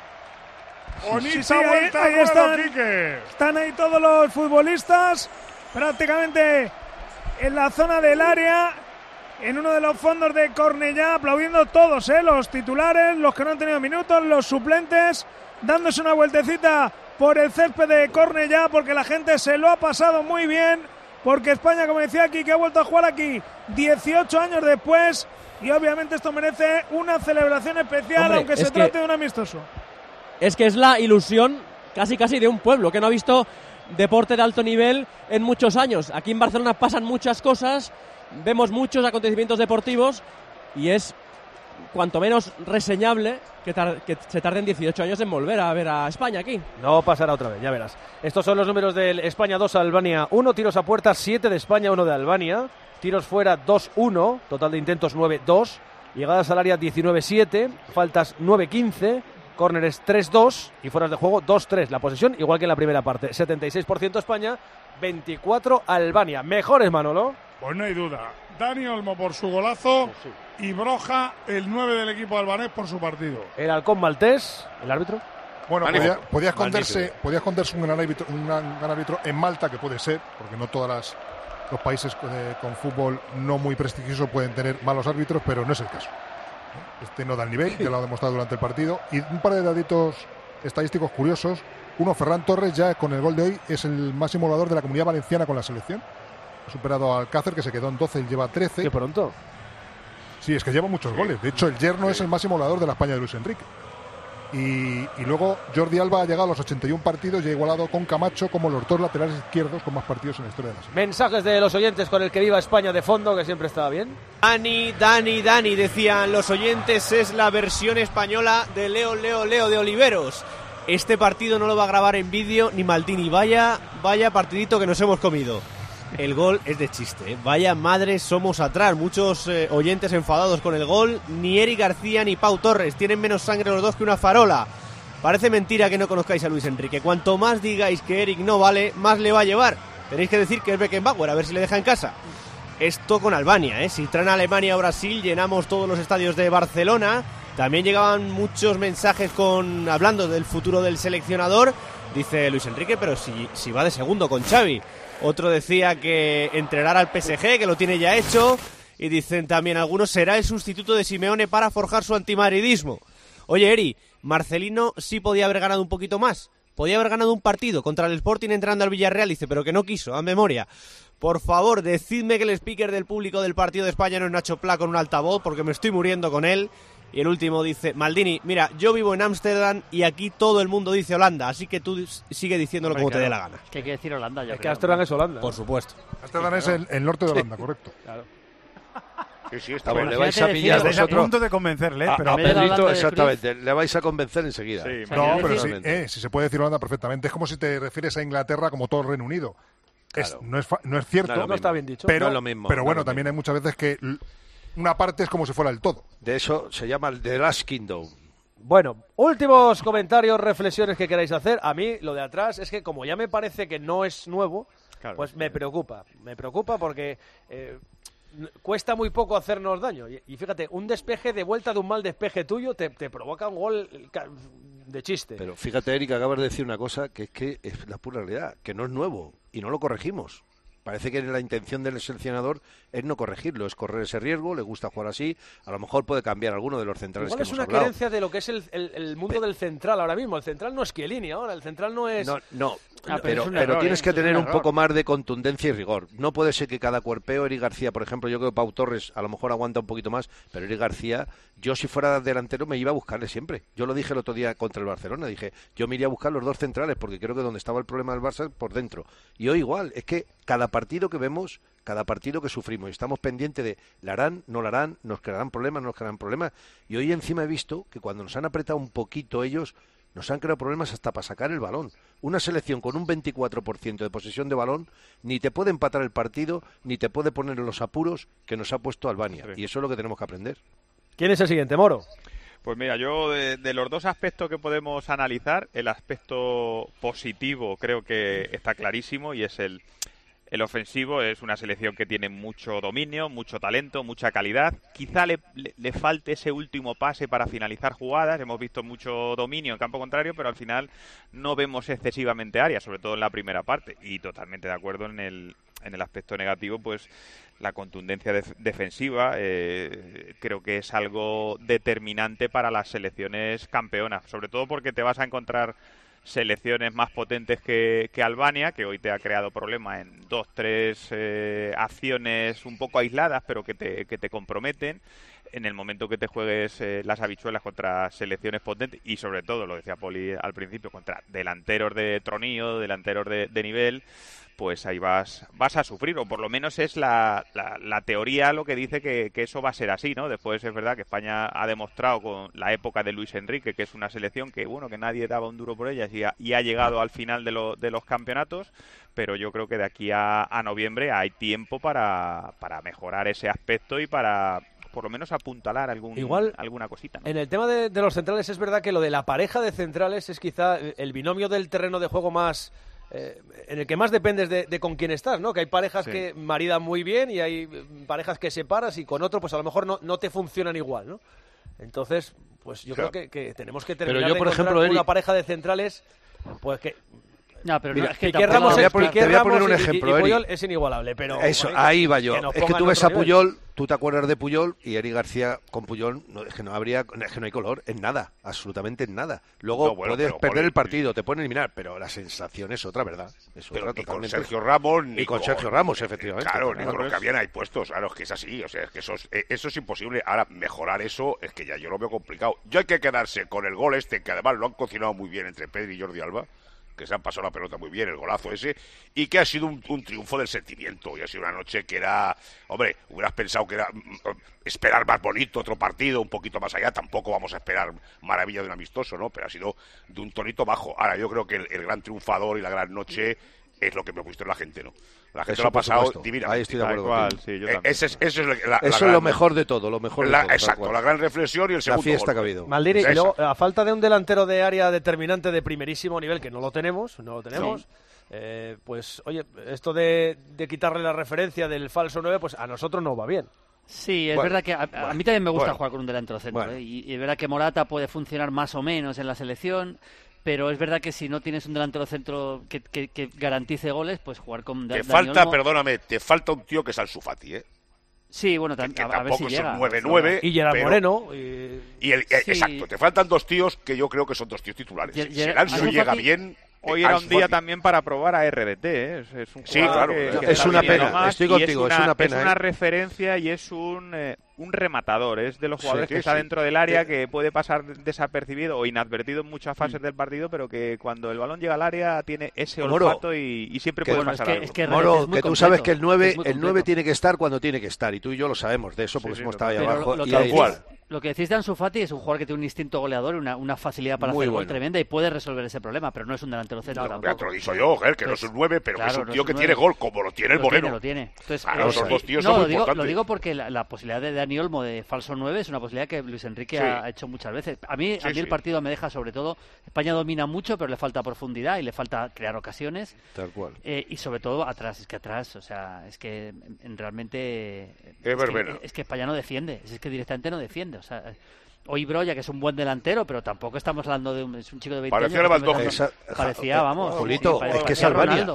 Bonita Sí, sí, ahí, vuelta ahí al ruedo, están, Quique. están ahí todos los futbolistas prácticamente en la zona del área, en uno de los fondos de Cornellá, aplaudiendo todos, ¿eh? Los titulares, los que no han tenido minutos, los suplentes, dándose una vueltecita por el césped de Cornellá, porque la gente se lo ha pasado muy bien, porque España, como decía aquí, que ha vuelto a jugar aquí dieciocho años después, y obviamente esto merece una celebración especial, Hombre, aunque se es que- trate de un amistoso. Es que es la ilusión casi casi de un pueblo que no ha visto deporte de alto nivel en muchos años. Aquí en Barcelona pasan muchas cosas, vemos muchos acontecimientos deportivos y es cuanto menos reseñable que, tar- que se tarden dieciocho años en volver a ver a España aquí. No pasará otra vez, ya verás. Estos son los números del España dos, Albania uno, tiros a puerta siete de España, uno de Albania, tiros fuera dos uno, total de intentos nueve dos, llegadas al área diecinueve siete, faltas nueve quince, córneres tres dos y fueras de juego dos tres. La posesión igual que en la primera parte, setenta y seis por ciento España, veinticuatro Albania. Mejores, Manolo. Pues no hay duda. Dani Olmo por su golazo y Broja, el nueve del equipo albanés, por su partido. El halcón maltés, el árbitro. Bueno, Magnífico. podía, podía esconderse, Magnífico. podía esconderse un gran árbitro, un gran, gran árbitro en Malta, que puede ser, porque no todos las, los países con, eh, con fútbol no muy prestigioso pueden tener malos árbitros, pero no es el caso. Este no da el nivel, ya lo ha demostrado durante el partido. Y un par de daditos estadísticos curiosos. Uno, Ferran Torres, ya con el gol de hoy, es el máximo goleador de la Comunidad Valenciana con la selección. Ha superado a Alcácer, que se quedó en doce, él lleva trece. Qué pronto. Sí, es que lleva muchos goles. De hecho, el yerno es el máximo goleador de la España de Luis Enrique. Y, y luego Jordi Alba ha llegado a los ochenta y uno partidos y ha igualado con Camacho como los dos laterales izquierdos con más partidos en la historia de la selección. Mensajes de los oyentes con el que viva España de fondo, que siempre estaba bien. Dani, Dani, Dani, decían los oyentes, es la versión española de Leo, Leo, Leo de Oliveros. Este partido no lo va a grabar en vídeo ni Maldini. Vaya, vaya partidito que nos hemos comido. El gol es de chiste, ¿eh? Vaya madres somos atrás. Muchos eh, oyentes enfadados con el gol. Ni Eric García ni Pau Torres tienen menos sangre los dos que una farola. Parece mentira que no conozcáis a Luis Enrique. Cuanto más digáis que Eric no vale, más le va a llevar. Tenéis que decir que es Beckenbauer, a ver si le deja en casa. Esto con Albania, ¿eh? Si traen a Alemania o Brasil, llenamos todos los estadios de Barcelona. También llegaban muchos mensajes con hablando del futuro del seleccionador. Dice Luis Enrique, pero si, si va de segundo con Xavi. Otro decía que entrenará al P S G, que lo tiene ya hecho. Y dicen también algunos, será el sustituto de Simeone para forjar su antimadridismo. Oye, Eri, Marcelino sí podía haber ganado un poquito más. Podía haber ganado un partido contra el Sporting entrando al Villarreal, dice, pero que no quiso, a memoria. Por favor, decidme que el speaker del público del partido de España no es Nacho Pla con un altavoz, porque me estoy muriendo con él. Y el último dice, Maldini, mira, yo vivo en Ámsterdam y aquí todo el mundo dice Holanda, así que tú sigue diciéndolo como te dé la gana. Que hay que decir Holanda, yo Es que creo. Ámsterdam es Holanda. Por supuesto. Ámsterdam es el, el norte de Holanda, correcto. Claro. Sí, sí, está Vamos, bien. le vais a pillar Estáis a vosotros. punto de convencerle, ¿eh? A, pero a medio Pedrito, hablando de exactamente. Le vais a convencer enseguida. Sí, No, pero sí, Totalmente. eh, si se puede decir Holanda perfectamente. Es como si te refieres a Inglaterra como todo el Reino Unido. Es- Claro. no, es fa- no es cierto, No es lo No está bien dicho. pero, No es lo mismo, pero no bueno, es lo también mismo. hay muchas veces que l- una parte es como si fuera el todo. De eso se llama el The Last Kingdom. Bueno, últimos comentarios, reflexiones que queráis hacer. A mí, lo de atrás, es que como ya me parece que no es nuevo, Claro. pues me preocupa. Me preocupa porque eh, n- cuesta muy poco hacernos daño. Y, y fíjate, un despeje de vuelta de un mal despeje tuyo te, te provoca un gol ca- de chiste. Pero fíjate, Eric, acabas de decir una cosa que es que es la pura realidad, que no es nuevo y no lo corregimos. Parece que la intención del seleccionador es no corregirlo, es correr ese riesgo, le gusta jugar así, a lo mejor puede cambiar alguno de los centrales Igual que es hemos una hablado. creencia de lo que es el, el- el mundo del central ahora mismo. El central no es Chiellini ahora, el central no es... No, no, Ah, pero pero, pero tienes que tener un poco más de contundencia y rigor. No puede ser que cada cuerpeo, Eric García, por ejemplo, yo creo que Pau Torres a lo mejor aguanta un poquito más, pero Eric García, yo si fuera delantero me iba a buscarle siempre. Yo lo dije el otro día contra el Barcelona, dije, yo me iría a buscar los dos centrales, porque creo que donde estaba el problema del Barça por dentro. Y hoy igual, es que cada partido que vemos, cada partido que sufrimos, y estamos pendientes de, ¿la harán, no la harán, nos crearán problemas, no nos crearán problemas? Y hoy encima he visto que cuando nos han apretado un poquito ellos, nos han creado problemas hasta para sacar el balón. Una selección con un veinticuatro por ciento de posesión de balón ni te puede empatar el partido, ni te puede poner en los apuros que nos ha puesto Albania. Sí. Y eso es lo que tenemos que aprender. ¿Quién es el siguiente, Moro? Pues mira, yo de, de los dos aspectos que podemos analizar, el aspecto positivo creo que está clarísimo y es el... El ofensivo. Es una selección que tiene mucho dominio, mucho talento, mucha calidad. Quizá le, le, le falte ese último pase para finalizar jugadas. Hemos visto mucho dominio en campo contrario, pero al final no vemos excesivamente área, sobre todo en la primera parte. Y totalmente de acuerdo en el, en el aspecto negativo, pues la contundencia def- defensiva eh, creo que es algo determinante para las selecciones campeonas, sobre todo porque te vas a encontrar selecciones más potentes que, que Albania, que hoy te ha creado problemas en dos, tres eh, acciones un poco aisladas, pero que te, que te comprometen en el momento que te juegues eh, las habichuelas contra selecciones potentes y sobre todo, lo decía Poli al principio, contra delanteros de tronío, delanteros de, de nivel, pues ahí vas vas a sufrir, o por lo menos es la, la, la teoría lo que dice que, que eso va a ser así, ¿no? Después es verdad que España ha demostrado con la época de Luis Enrique que es una selección que, bueno, que nadie daba un duro por ella y ha, y ha llegado al final de, lo, de los campeonatos, pero yo creo que de aquí a, a noviembre hay tiempo para, para mejorar ese aspecto y para por lo menos apuntalar algún, Igual, alguna cosita, ¿no? En el tema de, de los centrales es verdad que lo de la pareja de centrales es quizá el binomio del terreno de juego más... Eh, en el que más dependes de, de con quién estás, ¿no? Que hay parejas sí. que maridan muy bien y hay parejas que separas y con otro pues a lo mejor no, no te funcionan igual, ¿no? Entonces, pues yo claro. creo que, que tenemos que terminar pero yo, de por encontrar ejemplo, una Eric... pareja de centrales pues que... No, pero Mira, no, es que Piqué Ramos, te voy a poner, Piqué te voy a poner un Ramos ejemplo, y, y Puyol Eric. es inigualable, pero... Eso, bueno, ahí va yo. Que es que tú ves a Puyol, tú te acuerdas de Puyol y Eric García con Puyol, no, es que no habría, es que no hay color en nada, absolutamente en nada. Luego no, bueno, puedes pero, perder por el partido, te pueden eliminar, pero la sensación es otra, ¿verdad? Es pero otra ni con totalmente. Sergio Ramos, ni y con, con Sergio Ramos, efectivamente. Claro, ni claro, con lo que habían ahí puestos, claro, es que es así, o sea, es que eso es, eso es imposible. Ahora, mejorar eso es que ya yo lo veo complicado. Yo hay que quedarse con el gol este, que además lo han cocinado muy bien entre Pedri y Jordi Alba, que se han pasado la pelota muy bien, el golazo ese, y que ha sido un, un triunfo del sentimiento, y ha sido una noche que era, hombre, hubieras pensado que era mm, esperar más bonito otro partido, un poquito más allá, tampoco vamos a esperar maravilla de un amistoso, ¿no? Pero ha sido de un tonito bajo. Ahora, yo creo que el, el gran triunfador y la gran noche es lo que me ha visto la gente, ¿no? La gente eso, lo ha pasado supuesto. divinamente. Ahí estoy de acuerdo cual, contigo. sí, yo eh, ese es, ese es la, la, eso la es gran, lo mejor de todo, lo mejor la, de todo. Exacto, la gran reflexión y el segundo La fiesta gol. que ha habido. Maldini, y luego, a falta de un delantero de área determinante de primerísimo nivel, que no lo tenemos, no lo tenemos, sí. eh, pues, oye, esto de, de quitarle la referencia del falso nueve, pues a nosotros no va bien. Sí, es bueno, verdad que a, a bueno, mí también me gusta bueno, jugar con un delantero centro, bueno. ¿eh? y, y es verdad que Morata puede funcionar más o menos en la selección, pero es verdad que si no tienes un delantero centro que, que, que garantice goles, pues jugar con Te Dani falta, Olmo... perdóname, te falta un tío que es Ansu Fati, ¿eh? Sí, bueno, tam- que, que a, a ver si tampoco llega. son nueve nueve. Y Gerard pero... Moreno. Y, y el, eh, sí. Exacto, te faltan dos tíos que yo creo que son dos tíos titulares. Ger- Si Ger- el Ansu Ansu llega Fati- bien... Hoy eh, era Ansu un día Fati. también para probar a R D T, ¿eh? es, es un Sí, jugador claro, que, es que está una viniendo pena, más estoy y contigo, es una, es una pena, es una ¿eh? referencia y es un, eh, un rematador, es de los jugadores Sí, que sí, está sí. dentro del área, Sí. que puede pasar desapercibido o inadvertido en muchas fases mm. del partido, pero que cuando el balón llega al área tiene ese Moro, olfato y, y siempre que, puede bueno, pasar es que, algo. es que Moro, es muy que tú completo, sabes que el nueve, es muy el nueve completo. tiene que estar cuando tiene que estar, y tú y yo lo sabemos de eso, porque Sí, sí, hemos estado ahí Pero abajo. lo, lo y que ahí- decís, lo que decís de Ansu Fati es un jugador que tiene un instinto goleador y una, una facilidad para Muy hacer gol bueno. tremenda y puede resolver ese problema, pero no es un delantero centro No, tampoco. ya te lo dicho yo, Ger, que no es un nueve, pero Claro, que es un no tío es que un tiene nueve. gol, como lo tiene el Lo Moreno. tiene, lo tiene. Entonces, Claro, eh, esos dos tíos no, son lo muy digo, lo importantes. digo porque la, la posibilidad de Dani Olmo de falso nueve es una posibilidad que Luis Enrique Sí. ha hecho muchas veces. A mí, Sí, a mí el sí. partido me deja sobre todo, España domina mucho, pero le falta profundidad y le falta crear ocasiones. Tal cual. Eh, y sobre todo atrás, es que atrás, o sea, es que en, en realmente Es es verbena. que, es que España no defiende, es que directamente no defiende, o sea, hoy Broya, que es un buen delantero, pero tampoco estamos hablando de un, es un chico de veinte Parecía años. Lewandowski. Esa, parecía, vamos, Julito, sí, es que es parecía Albania. Ronaldo.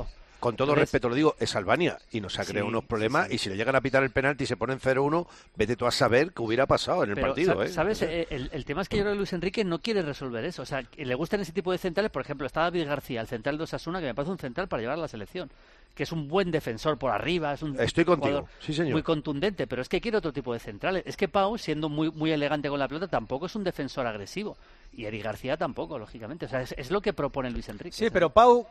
con todo Entonces, respeto lo digo, es Albania y nos ha creado sí, unos problemas sí, sí. y si le llegan a pitar el penalti y se ponen cero uno, vete tú a saber qué hubiera pasado en el Pero, partido. sa- ¿eh? ¿sabes? Eh, El, el tema es que yo creo que Luis Enrique no quiere resolver eso. O sea, que le gustan ese tipo de centrales. Por ejemplo, está David García, el central de Osasuna, que me parece un central para llevar a la selección. Que es un buen defensor por arriba, es un Estoy contigo, jugador sí, señor. muy contundente, pero es que quiere otro tipo de centrales. Es que Pau, siendo muy muy elegante con la pelota, tampoco es un defensor agresivo. Y Eric García tampoco, lógicamente. O sea, es, es lo que propone Luis Enrique. Sí, pero Pau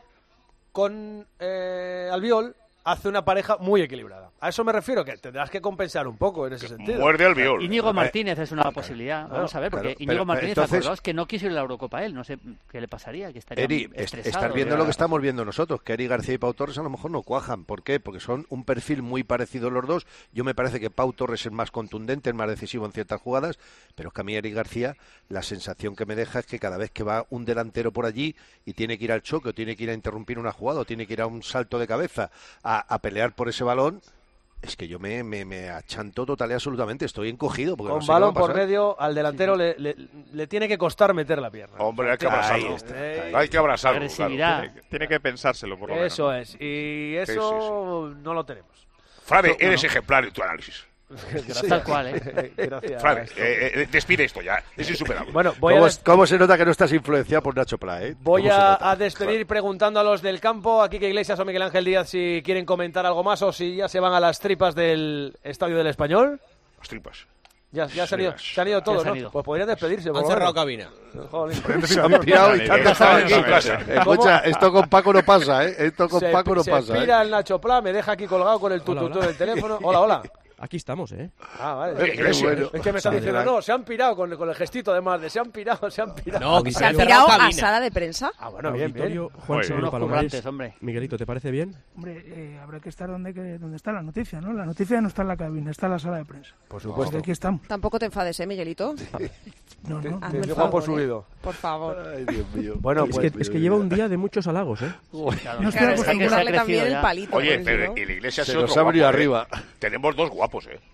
con eh, Albiol hace una pareja muy equilibrada. A eso me refiero, que tendrás que compensar un poco en ese sentido. Muerde Albiol. Íñigo Martínez es una posibilidad. Vamos a ver, porque Claro, Íñigo pero, Martínez, entonces- acordaos que no quiso ir a la Eurocopa él. No sé qué le pasaría, que estaría Eri, est- estresado. estás viendo lo que estamos viendo nosotros, que Eri García y Pau Torres a lo mejor no cuajan. ¿Por qué? Porque son un perfil muy parecido los dos. Yo me parece que Pau Torres es más contundente, es más decisivo en ciertas jugadas, pero es que a mí Eri García la sensación que me deja es que cada vez que va un delantero por allí y tiene que ir al choque o tiene que ir a interrumpir una jugada o tiene que ir a un salto de cabeza a, a pelear por ese balón, es que yo me, me, me achanto total y absolutamente, estoy encogido. Porque Con no sé qué balón va a por pasar. medio, al delantero le, le- le tiene que costar meter la pierna. Hombre, hay que Ahí abrazarlo. está. Hay que abrazarlo. Agresividad. claro. Tiene, tiene que pensárselo, por lo menos. Eso es, y eso no lo tenemos. Frade, No, eres no. ejemplar en tu análisis. Gracias. Tal cual, ¿eh? Gracias. Frade, eh, eh, despide esto ya. Es insuperable. Bueno, voy a ¿Cómo, des- cómo se nota que no estás influenciado por Nacho Pla, eh? Voy ¿Cómo se a, nota? a despedir preguntando a los del campo, a Quique Iglesias o Miguel Ángel Díaz, si quieren comentar algo más o si ya se van a las tripas del Estadio del Español. Las tripas. Ya, ya se, han ido, Tripas. se han ido Ya todos, se han ¿no? ido. Pues podrían despedirse. Han por lo cerrado menos. Jolín. Se han pirado y tanto estaban aquí. Escucha, esto con Paco no pasa, ¿eh? Esto con Se- Paco no se pasa, ¿eh? pira el Nacho Pla, me deja aquí colgado con el tututú del teléfono. Hola, hola. Aquí estamos, ¿eh? Ah, vale. Qué Es, bueno. es que me están diciendo, no, se han pirado con, con el gestito además de se han pirado, se han pirado. No, que ¿Se han pirado a sala de prensa? Ah, bueno, bien, bien. Auditorio Juan Muy Seguro bien. Palomares. Unos hombre. Miguelito, ¿te parece bien? Hombre, eh, habrá que estar donde, que- donde está la noticia, ¿no? La noticia no está en la cabina, está en la sala de prensa. Por supuesto. Aquí estamos. Tampoco te enfades, ¿eh, Miguelito? No, no. Hazme el Qué favor, guapo ¿eh? subido. Por favor. Ay, Dios mío. Bueno, es, pues, que, es que lleva un día de muchos halagos, ¿eh? No estoy Claro, es acostumbrado. que darle también el palito. Oye, por pero eso, ¿no? y la iglesia Se es nos otro ha venido guapo, ¿eh? arriba. Tenemos dos guapos, ¿eh?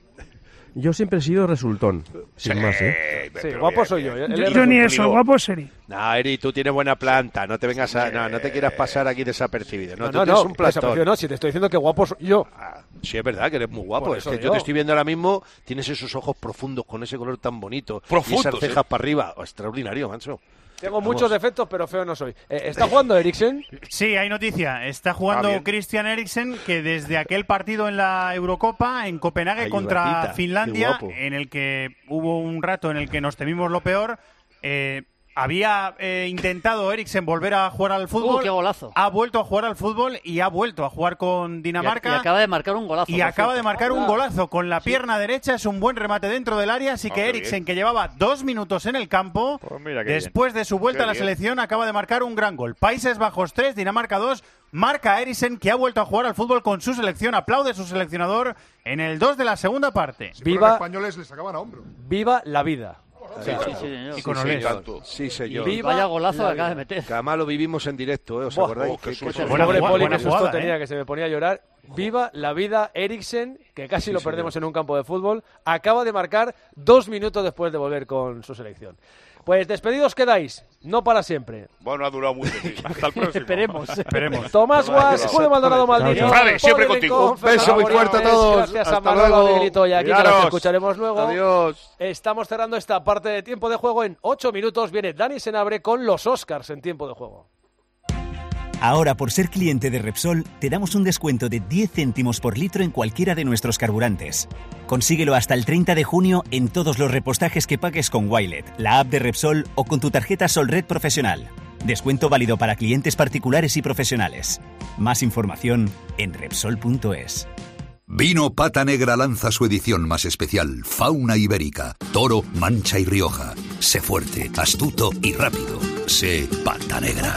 Yo siempre he sido resultón, sin más, ¿eh? Sí, guapo soy yo. ¿eh? Él Yo, es yo ni resultado. eso, guapo Seri. No, Eri, tú tienes buena planta, no te vengas a, no, no te quieras pasar aquí desapercibido. No, No, tú no, tienes no, un plantón. desapareció, no, si te estoy diciendo que guapo soy yo. Sí, es verdad que eres muy guapo. Por Es eso que digo. yo te estoy viendo ahora mismo, tienes esos ojos profundos con ese color tan bonito. Profundos, y esas cejas ¿eh? para arriba. Oh, extraordinario, mancho. Tengo Vamos. muchos defectos, pero feo no soy. Eh, ¿Está jugando Eriksen? Sí, hay noticia. Está Ah, jugando bien. Christian Eriksen, que desde aquel partido en la Eurocopa, en Copenhague Ay, contra Ivatita, Finlandia, qué guapo. en el que hubo un rato en el que nos temimos lo peor, eh, había eh, intentado Eriksen volver a jugar al fútbol. ¡Uh, qué golazo! Ha vuelto a jugar al fútbol y ha vuelto a jugar con Dinamarca. Y, y acaba de marcar un golazo. Y por acaba cierto. de marcar un golazo con la pierna derecha, es un buen remate dentro del área, así Ah, que qué Eriksen, bien. que llevaba dos minutos en el campo, Pues mira qué después bien. de su vuelta Qué a la bien. selección, acaba de marcar un gran gol. Países Bajos tres, Dinamarca dos, marca Eriksen, que ha vuelto a jugar al fútbol con su selección, aplaude su seleccionador en el dos de la segunda parte. Si Viva- fueran españoles les sacaban a hombro. Viva la vida. O Sí, sea, sí, sí, señor. Y con Sí, Olés. señor. Sí, señor. Y viva Vaya golazo la que acaba de vida. meter. Que además lo vivimos en directo, ¿eh? ¿Os Buah, acordáis? oh, Que- Jesús. que- Buena Pobre jugada, Poli, buena qué susto jugada, tenía ¿eh? que se me ponía a llorar. Viva la vida Eriksen, que casi lo perdemos en un campo de fútbol. Acaba de marcar dos minutos después de volver con su selección. Pues despedidos quedáis, no para siempre. Bueno, ha durado mucho. Sí. Hasta el próximo. Esperemos. Esperemos. Tomás Guas, Julio Maldonado Maldini. Frade, siempre Poli contigo. Rincón, Un beso Fernando muy fuerte a Morales, todos. Gracias a Hasta Manolo, luego. Miguelito y aquí, que Cuidaros. nos escucharemos luego. Adiós. Estamos cerrando esta parte de tiempo de juego. En ocho minutos viene Dani Senabre con los Oscars en tiempo de juego. Ahora, por ser cliente de Repsol, te damos un descuento de diez céntimos por litro en cualquiera de nuestros carburantes. Consíguelo hasta el treinta de junio en todos los repostajes que pagues con Wilet, la app de Repsol o con tu tarjeta Solred Profesional. Descuento válido para clientes particulares y profesionales. Más información en Repsol punto es. Vino Pata Negra lanza su edición más especial, Fauna Ibérica, Toro, Mancha y Rioja. Sé fuerte, astuto y rápido. Sé Pata Negra.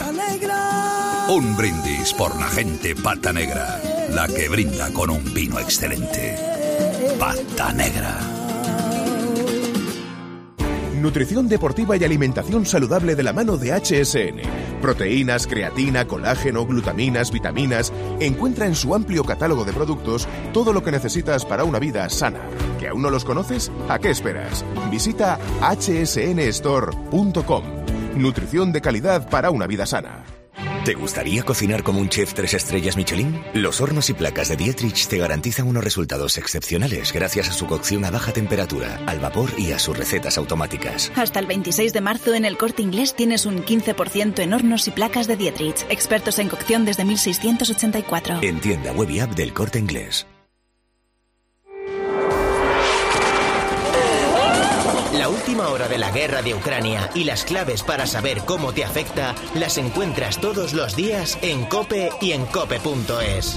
Un brindis por la gente Pata Negra, la que brinda con un vino excelente. Pata Negra. Nutrición deportiva y alimentación saludable de la mano de H S N. Proteínas, creatina, colágeno, glutaminas, vitaminas. Encuentra en su amplio catálogo de productos todo lo que necesitas para una vida sana. ¿Que aún no los conoces? ¿A qué esperas? Visita h s n store punto com. Nutrición de calidad para una vida sana. ¿Te gustaría cocinar como un chef tres estrellas Michelin? Los hornos y placas de Dietrich te garantizan unos resultados excepcionales gracias a su cocción a baja temperatura, al vapor y a sus recetas automáticas. Hasta el veintiséis de marzo en El Corte Inglés tienes un quince por ciento en hornos y placas de Dietrich. Expertos en cocción desde mil seiscientos ochenta y cuatro. En tienda web y app del Corte Inglés. La última hora de la guerra de Ucrania y las claves para saber cómo te afecta las encuentras todos los días en COPE y en cope punto es.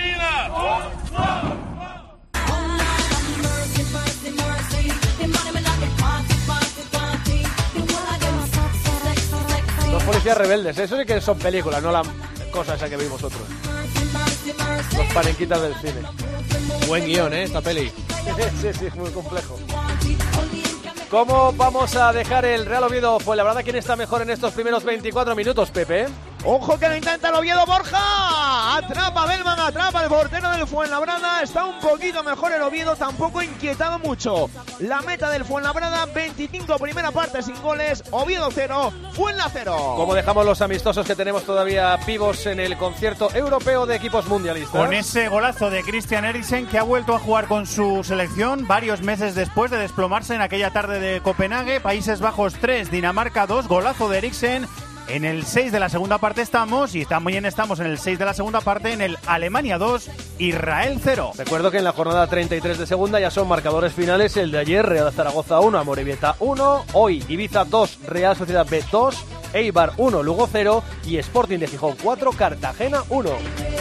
Los policías rebeldes, eso sí que son películas, no la cosa esa que veis vosotros. Los panenquitas del cine. Buen guión, ¿eh? Esta peli. Sí, sí, es muy complejo. ¿Cómo vamos a dejar el Real Oviedo Fuenlabrada? ¿Quién está mejor en estos primeros veinticuatro minutos, Pepe? Ojo que lo intenta el Oviedo, Borja. Atrapa Bellman, atrapa el portero del Fuenlabrada. Está un poquito mejor el Oviedo, tampoco inquietado mucho. La meta del Fuenlabrada, veinticinco primera parte sin goles. Oviedo cero, Fuenla cero. ¿Cómo dejamos los amistosos que tenemos todavía vivos en el concierto europeo de equipos mundialistas? Con ese golazo de Christian Eriksen, que ha vuelto a jugar con su selección varios meses después de desplomarse en aquella tarde de Copenhague. Países Bajos tres, Dinamarca dos, golazo de Eriksen. En el seis de la segunda parte estamos, y también estamos en el seis de la segunda parte, en el Alemania dos, Israel cero. Recuerdo que en la jornada treinta y tres de segunda ya son marcadores finales. El de ayer, Real Zaragoza uno, Amorebieta uno. Hoy, Ibiza dos, Real Sociedad B dos, Eibar uno, Lugo cero y Sporting de Gijón cuatro, Cartagena uno.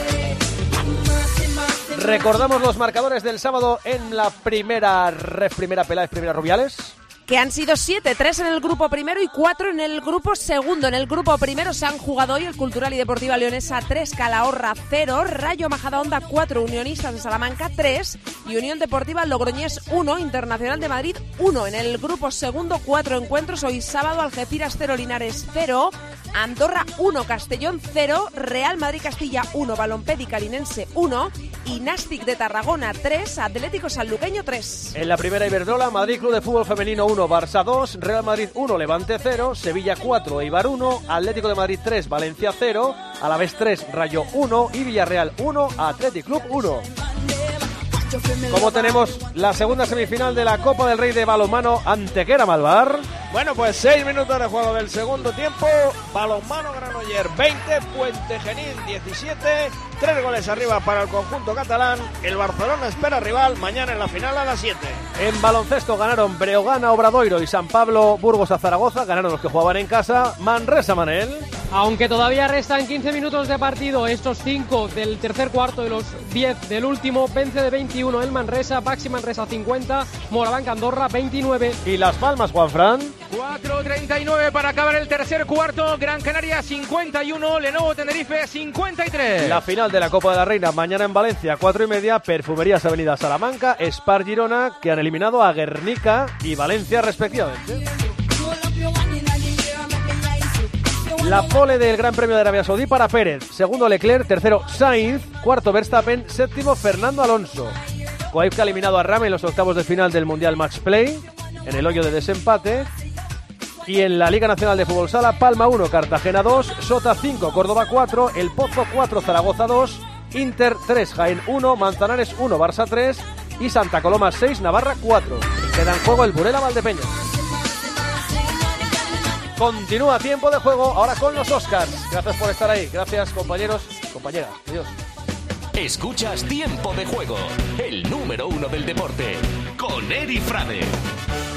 Recordamos los marcadores del sábado en la primera ref, primera Peláez, primera Rubiales. Que han sido siete, tres en el grupo primero y cuatro en el grupo segundo. En el grupo primero se han jugado hoy el Cultural y Deportiva Leonesa tres, Calahorra cero, Rayo Majadahonda cuatro, Unionistas de Salamanca tres y Unión Deportiva Logroñés uno, Internacional de Madrid uno. En el grupo segundo, cuatro encuentros. Hoy sábado, Algeciras cero, Linares cero, Andorra uno, Castellón cero, Real Madrid Castilla uno, Balompédica Carinense uno y Nastic de Tarragona tres, Atlético Sanluqueño tres. En la primera Iberdrola, Madrid Club de Fútbol Femenino uno, Barça dos, Real Madrid uno, Levante cero, Sevilla cuatro, Eibar uno, Atlético de Madrid tres, Valencia cero, Alavés tres, Rayo uno y Villarreal uno, Athletic Club uno. ¿Cómo tenemos la segunda semifinal de la Copa del Rey de balonmano Antequera Malvar? Bueno, pues seis minutos de juego del segundo tiempo. Balonmano Granoller veinte, Puente Genil diecisiete. Tres goles arriba para el conjunto catalán. El Barcelona espera rival mañana en la final a las siete. En baloncesto ganaron Breogán a Obradoiro y San Pablo Burgos a Zaragoza. Ganaron los que jugaban en casa. Manresa, Manel. Aunque todavía restan quince minutos de partido, estos cinco del tercer cuarto y los diez del último, vence de veintiuno el Manresa, Baxi Manresa cincuenta, Morabanca Andorra veintinueve. ¿Y Las Palmas, Juanfran? cuatro treinta y nueve para acabar el tercer cuarto, Gran Canaria cincuenta y uno, Lenovo Tenerife cincuenta y tres. La final de la Copa de la Reina mañana en Valencia, cuatro y media, Perfumerías Avenida Salamanca, Spar Girona, que han eliminado a Guernica y Valencia respectivamente. La pole del Gran Premio de Arabia Saudí para Pérez, segundo Leclerc, tercero Sainz, cuarto Verstappen, séptimo Fernando Alonso. Kuwait ha eliminado a Rame en los octavos de final del Mundial Match Play, en el hoyo de desempate. Y en la Liga Nacional de Fútbol Sala, Palma uno, Cartagena dos, Sota cinco, Córdoba cuatro, El Pozo cuatro, Zaragoza dos, Inter tres, Jaén uno, Manzanares uno, Barça tres y Santa Coloma seis, Navarra cuatro. Queda en juego el Burela Valdepeñas. Continúa tiempo de juego ahora con los Oscars. Gracias por estar ahí. Gracias, compañeros, compañeras. Adiós. Escuchas Tiempo de Juego, el número uno del deporte, con Eri Frade.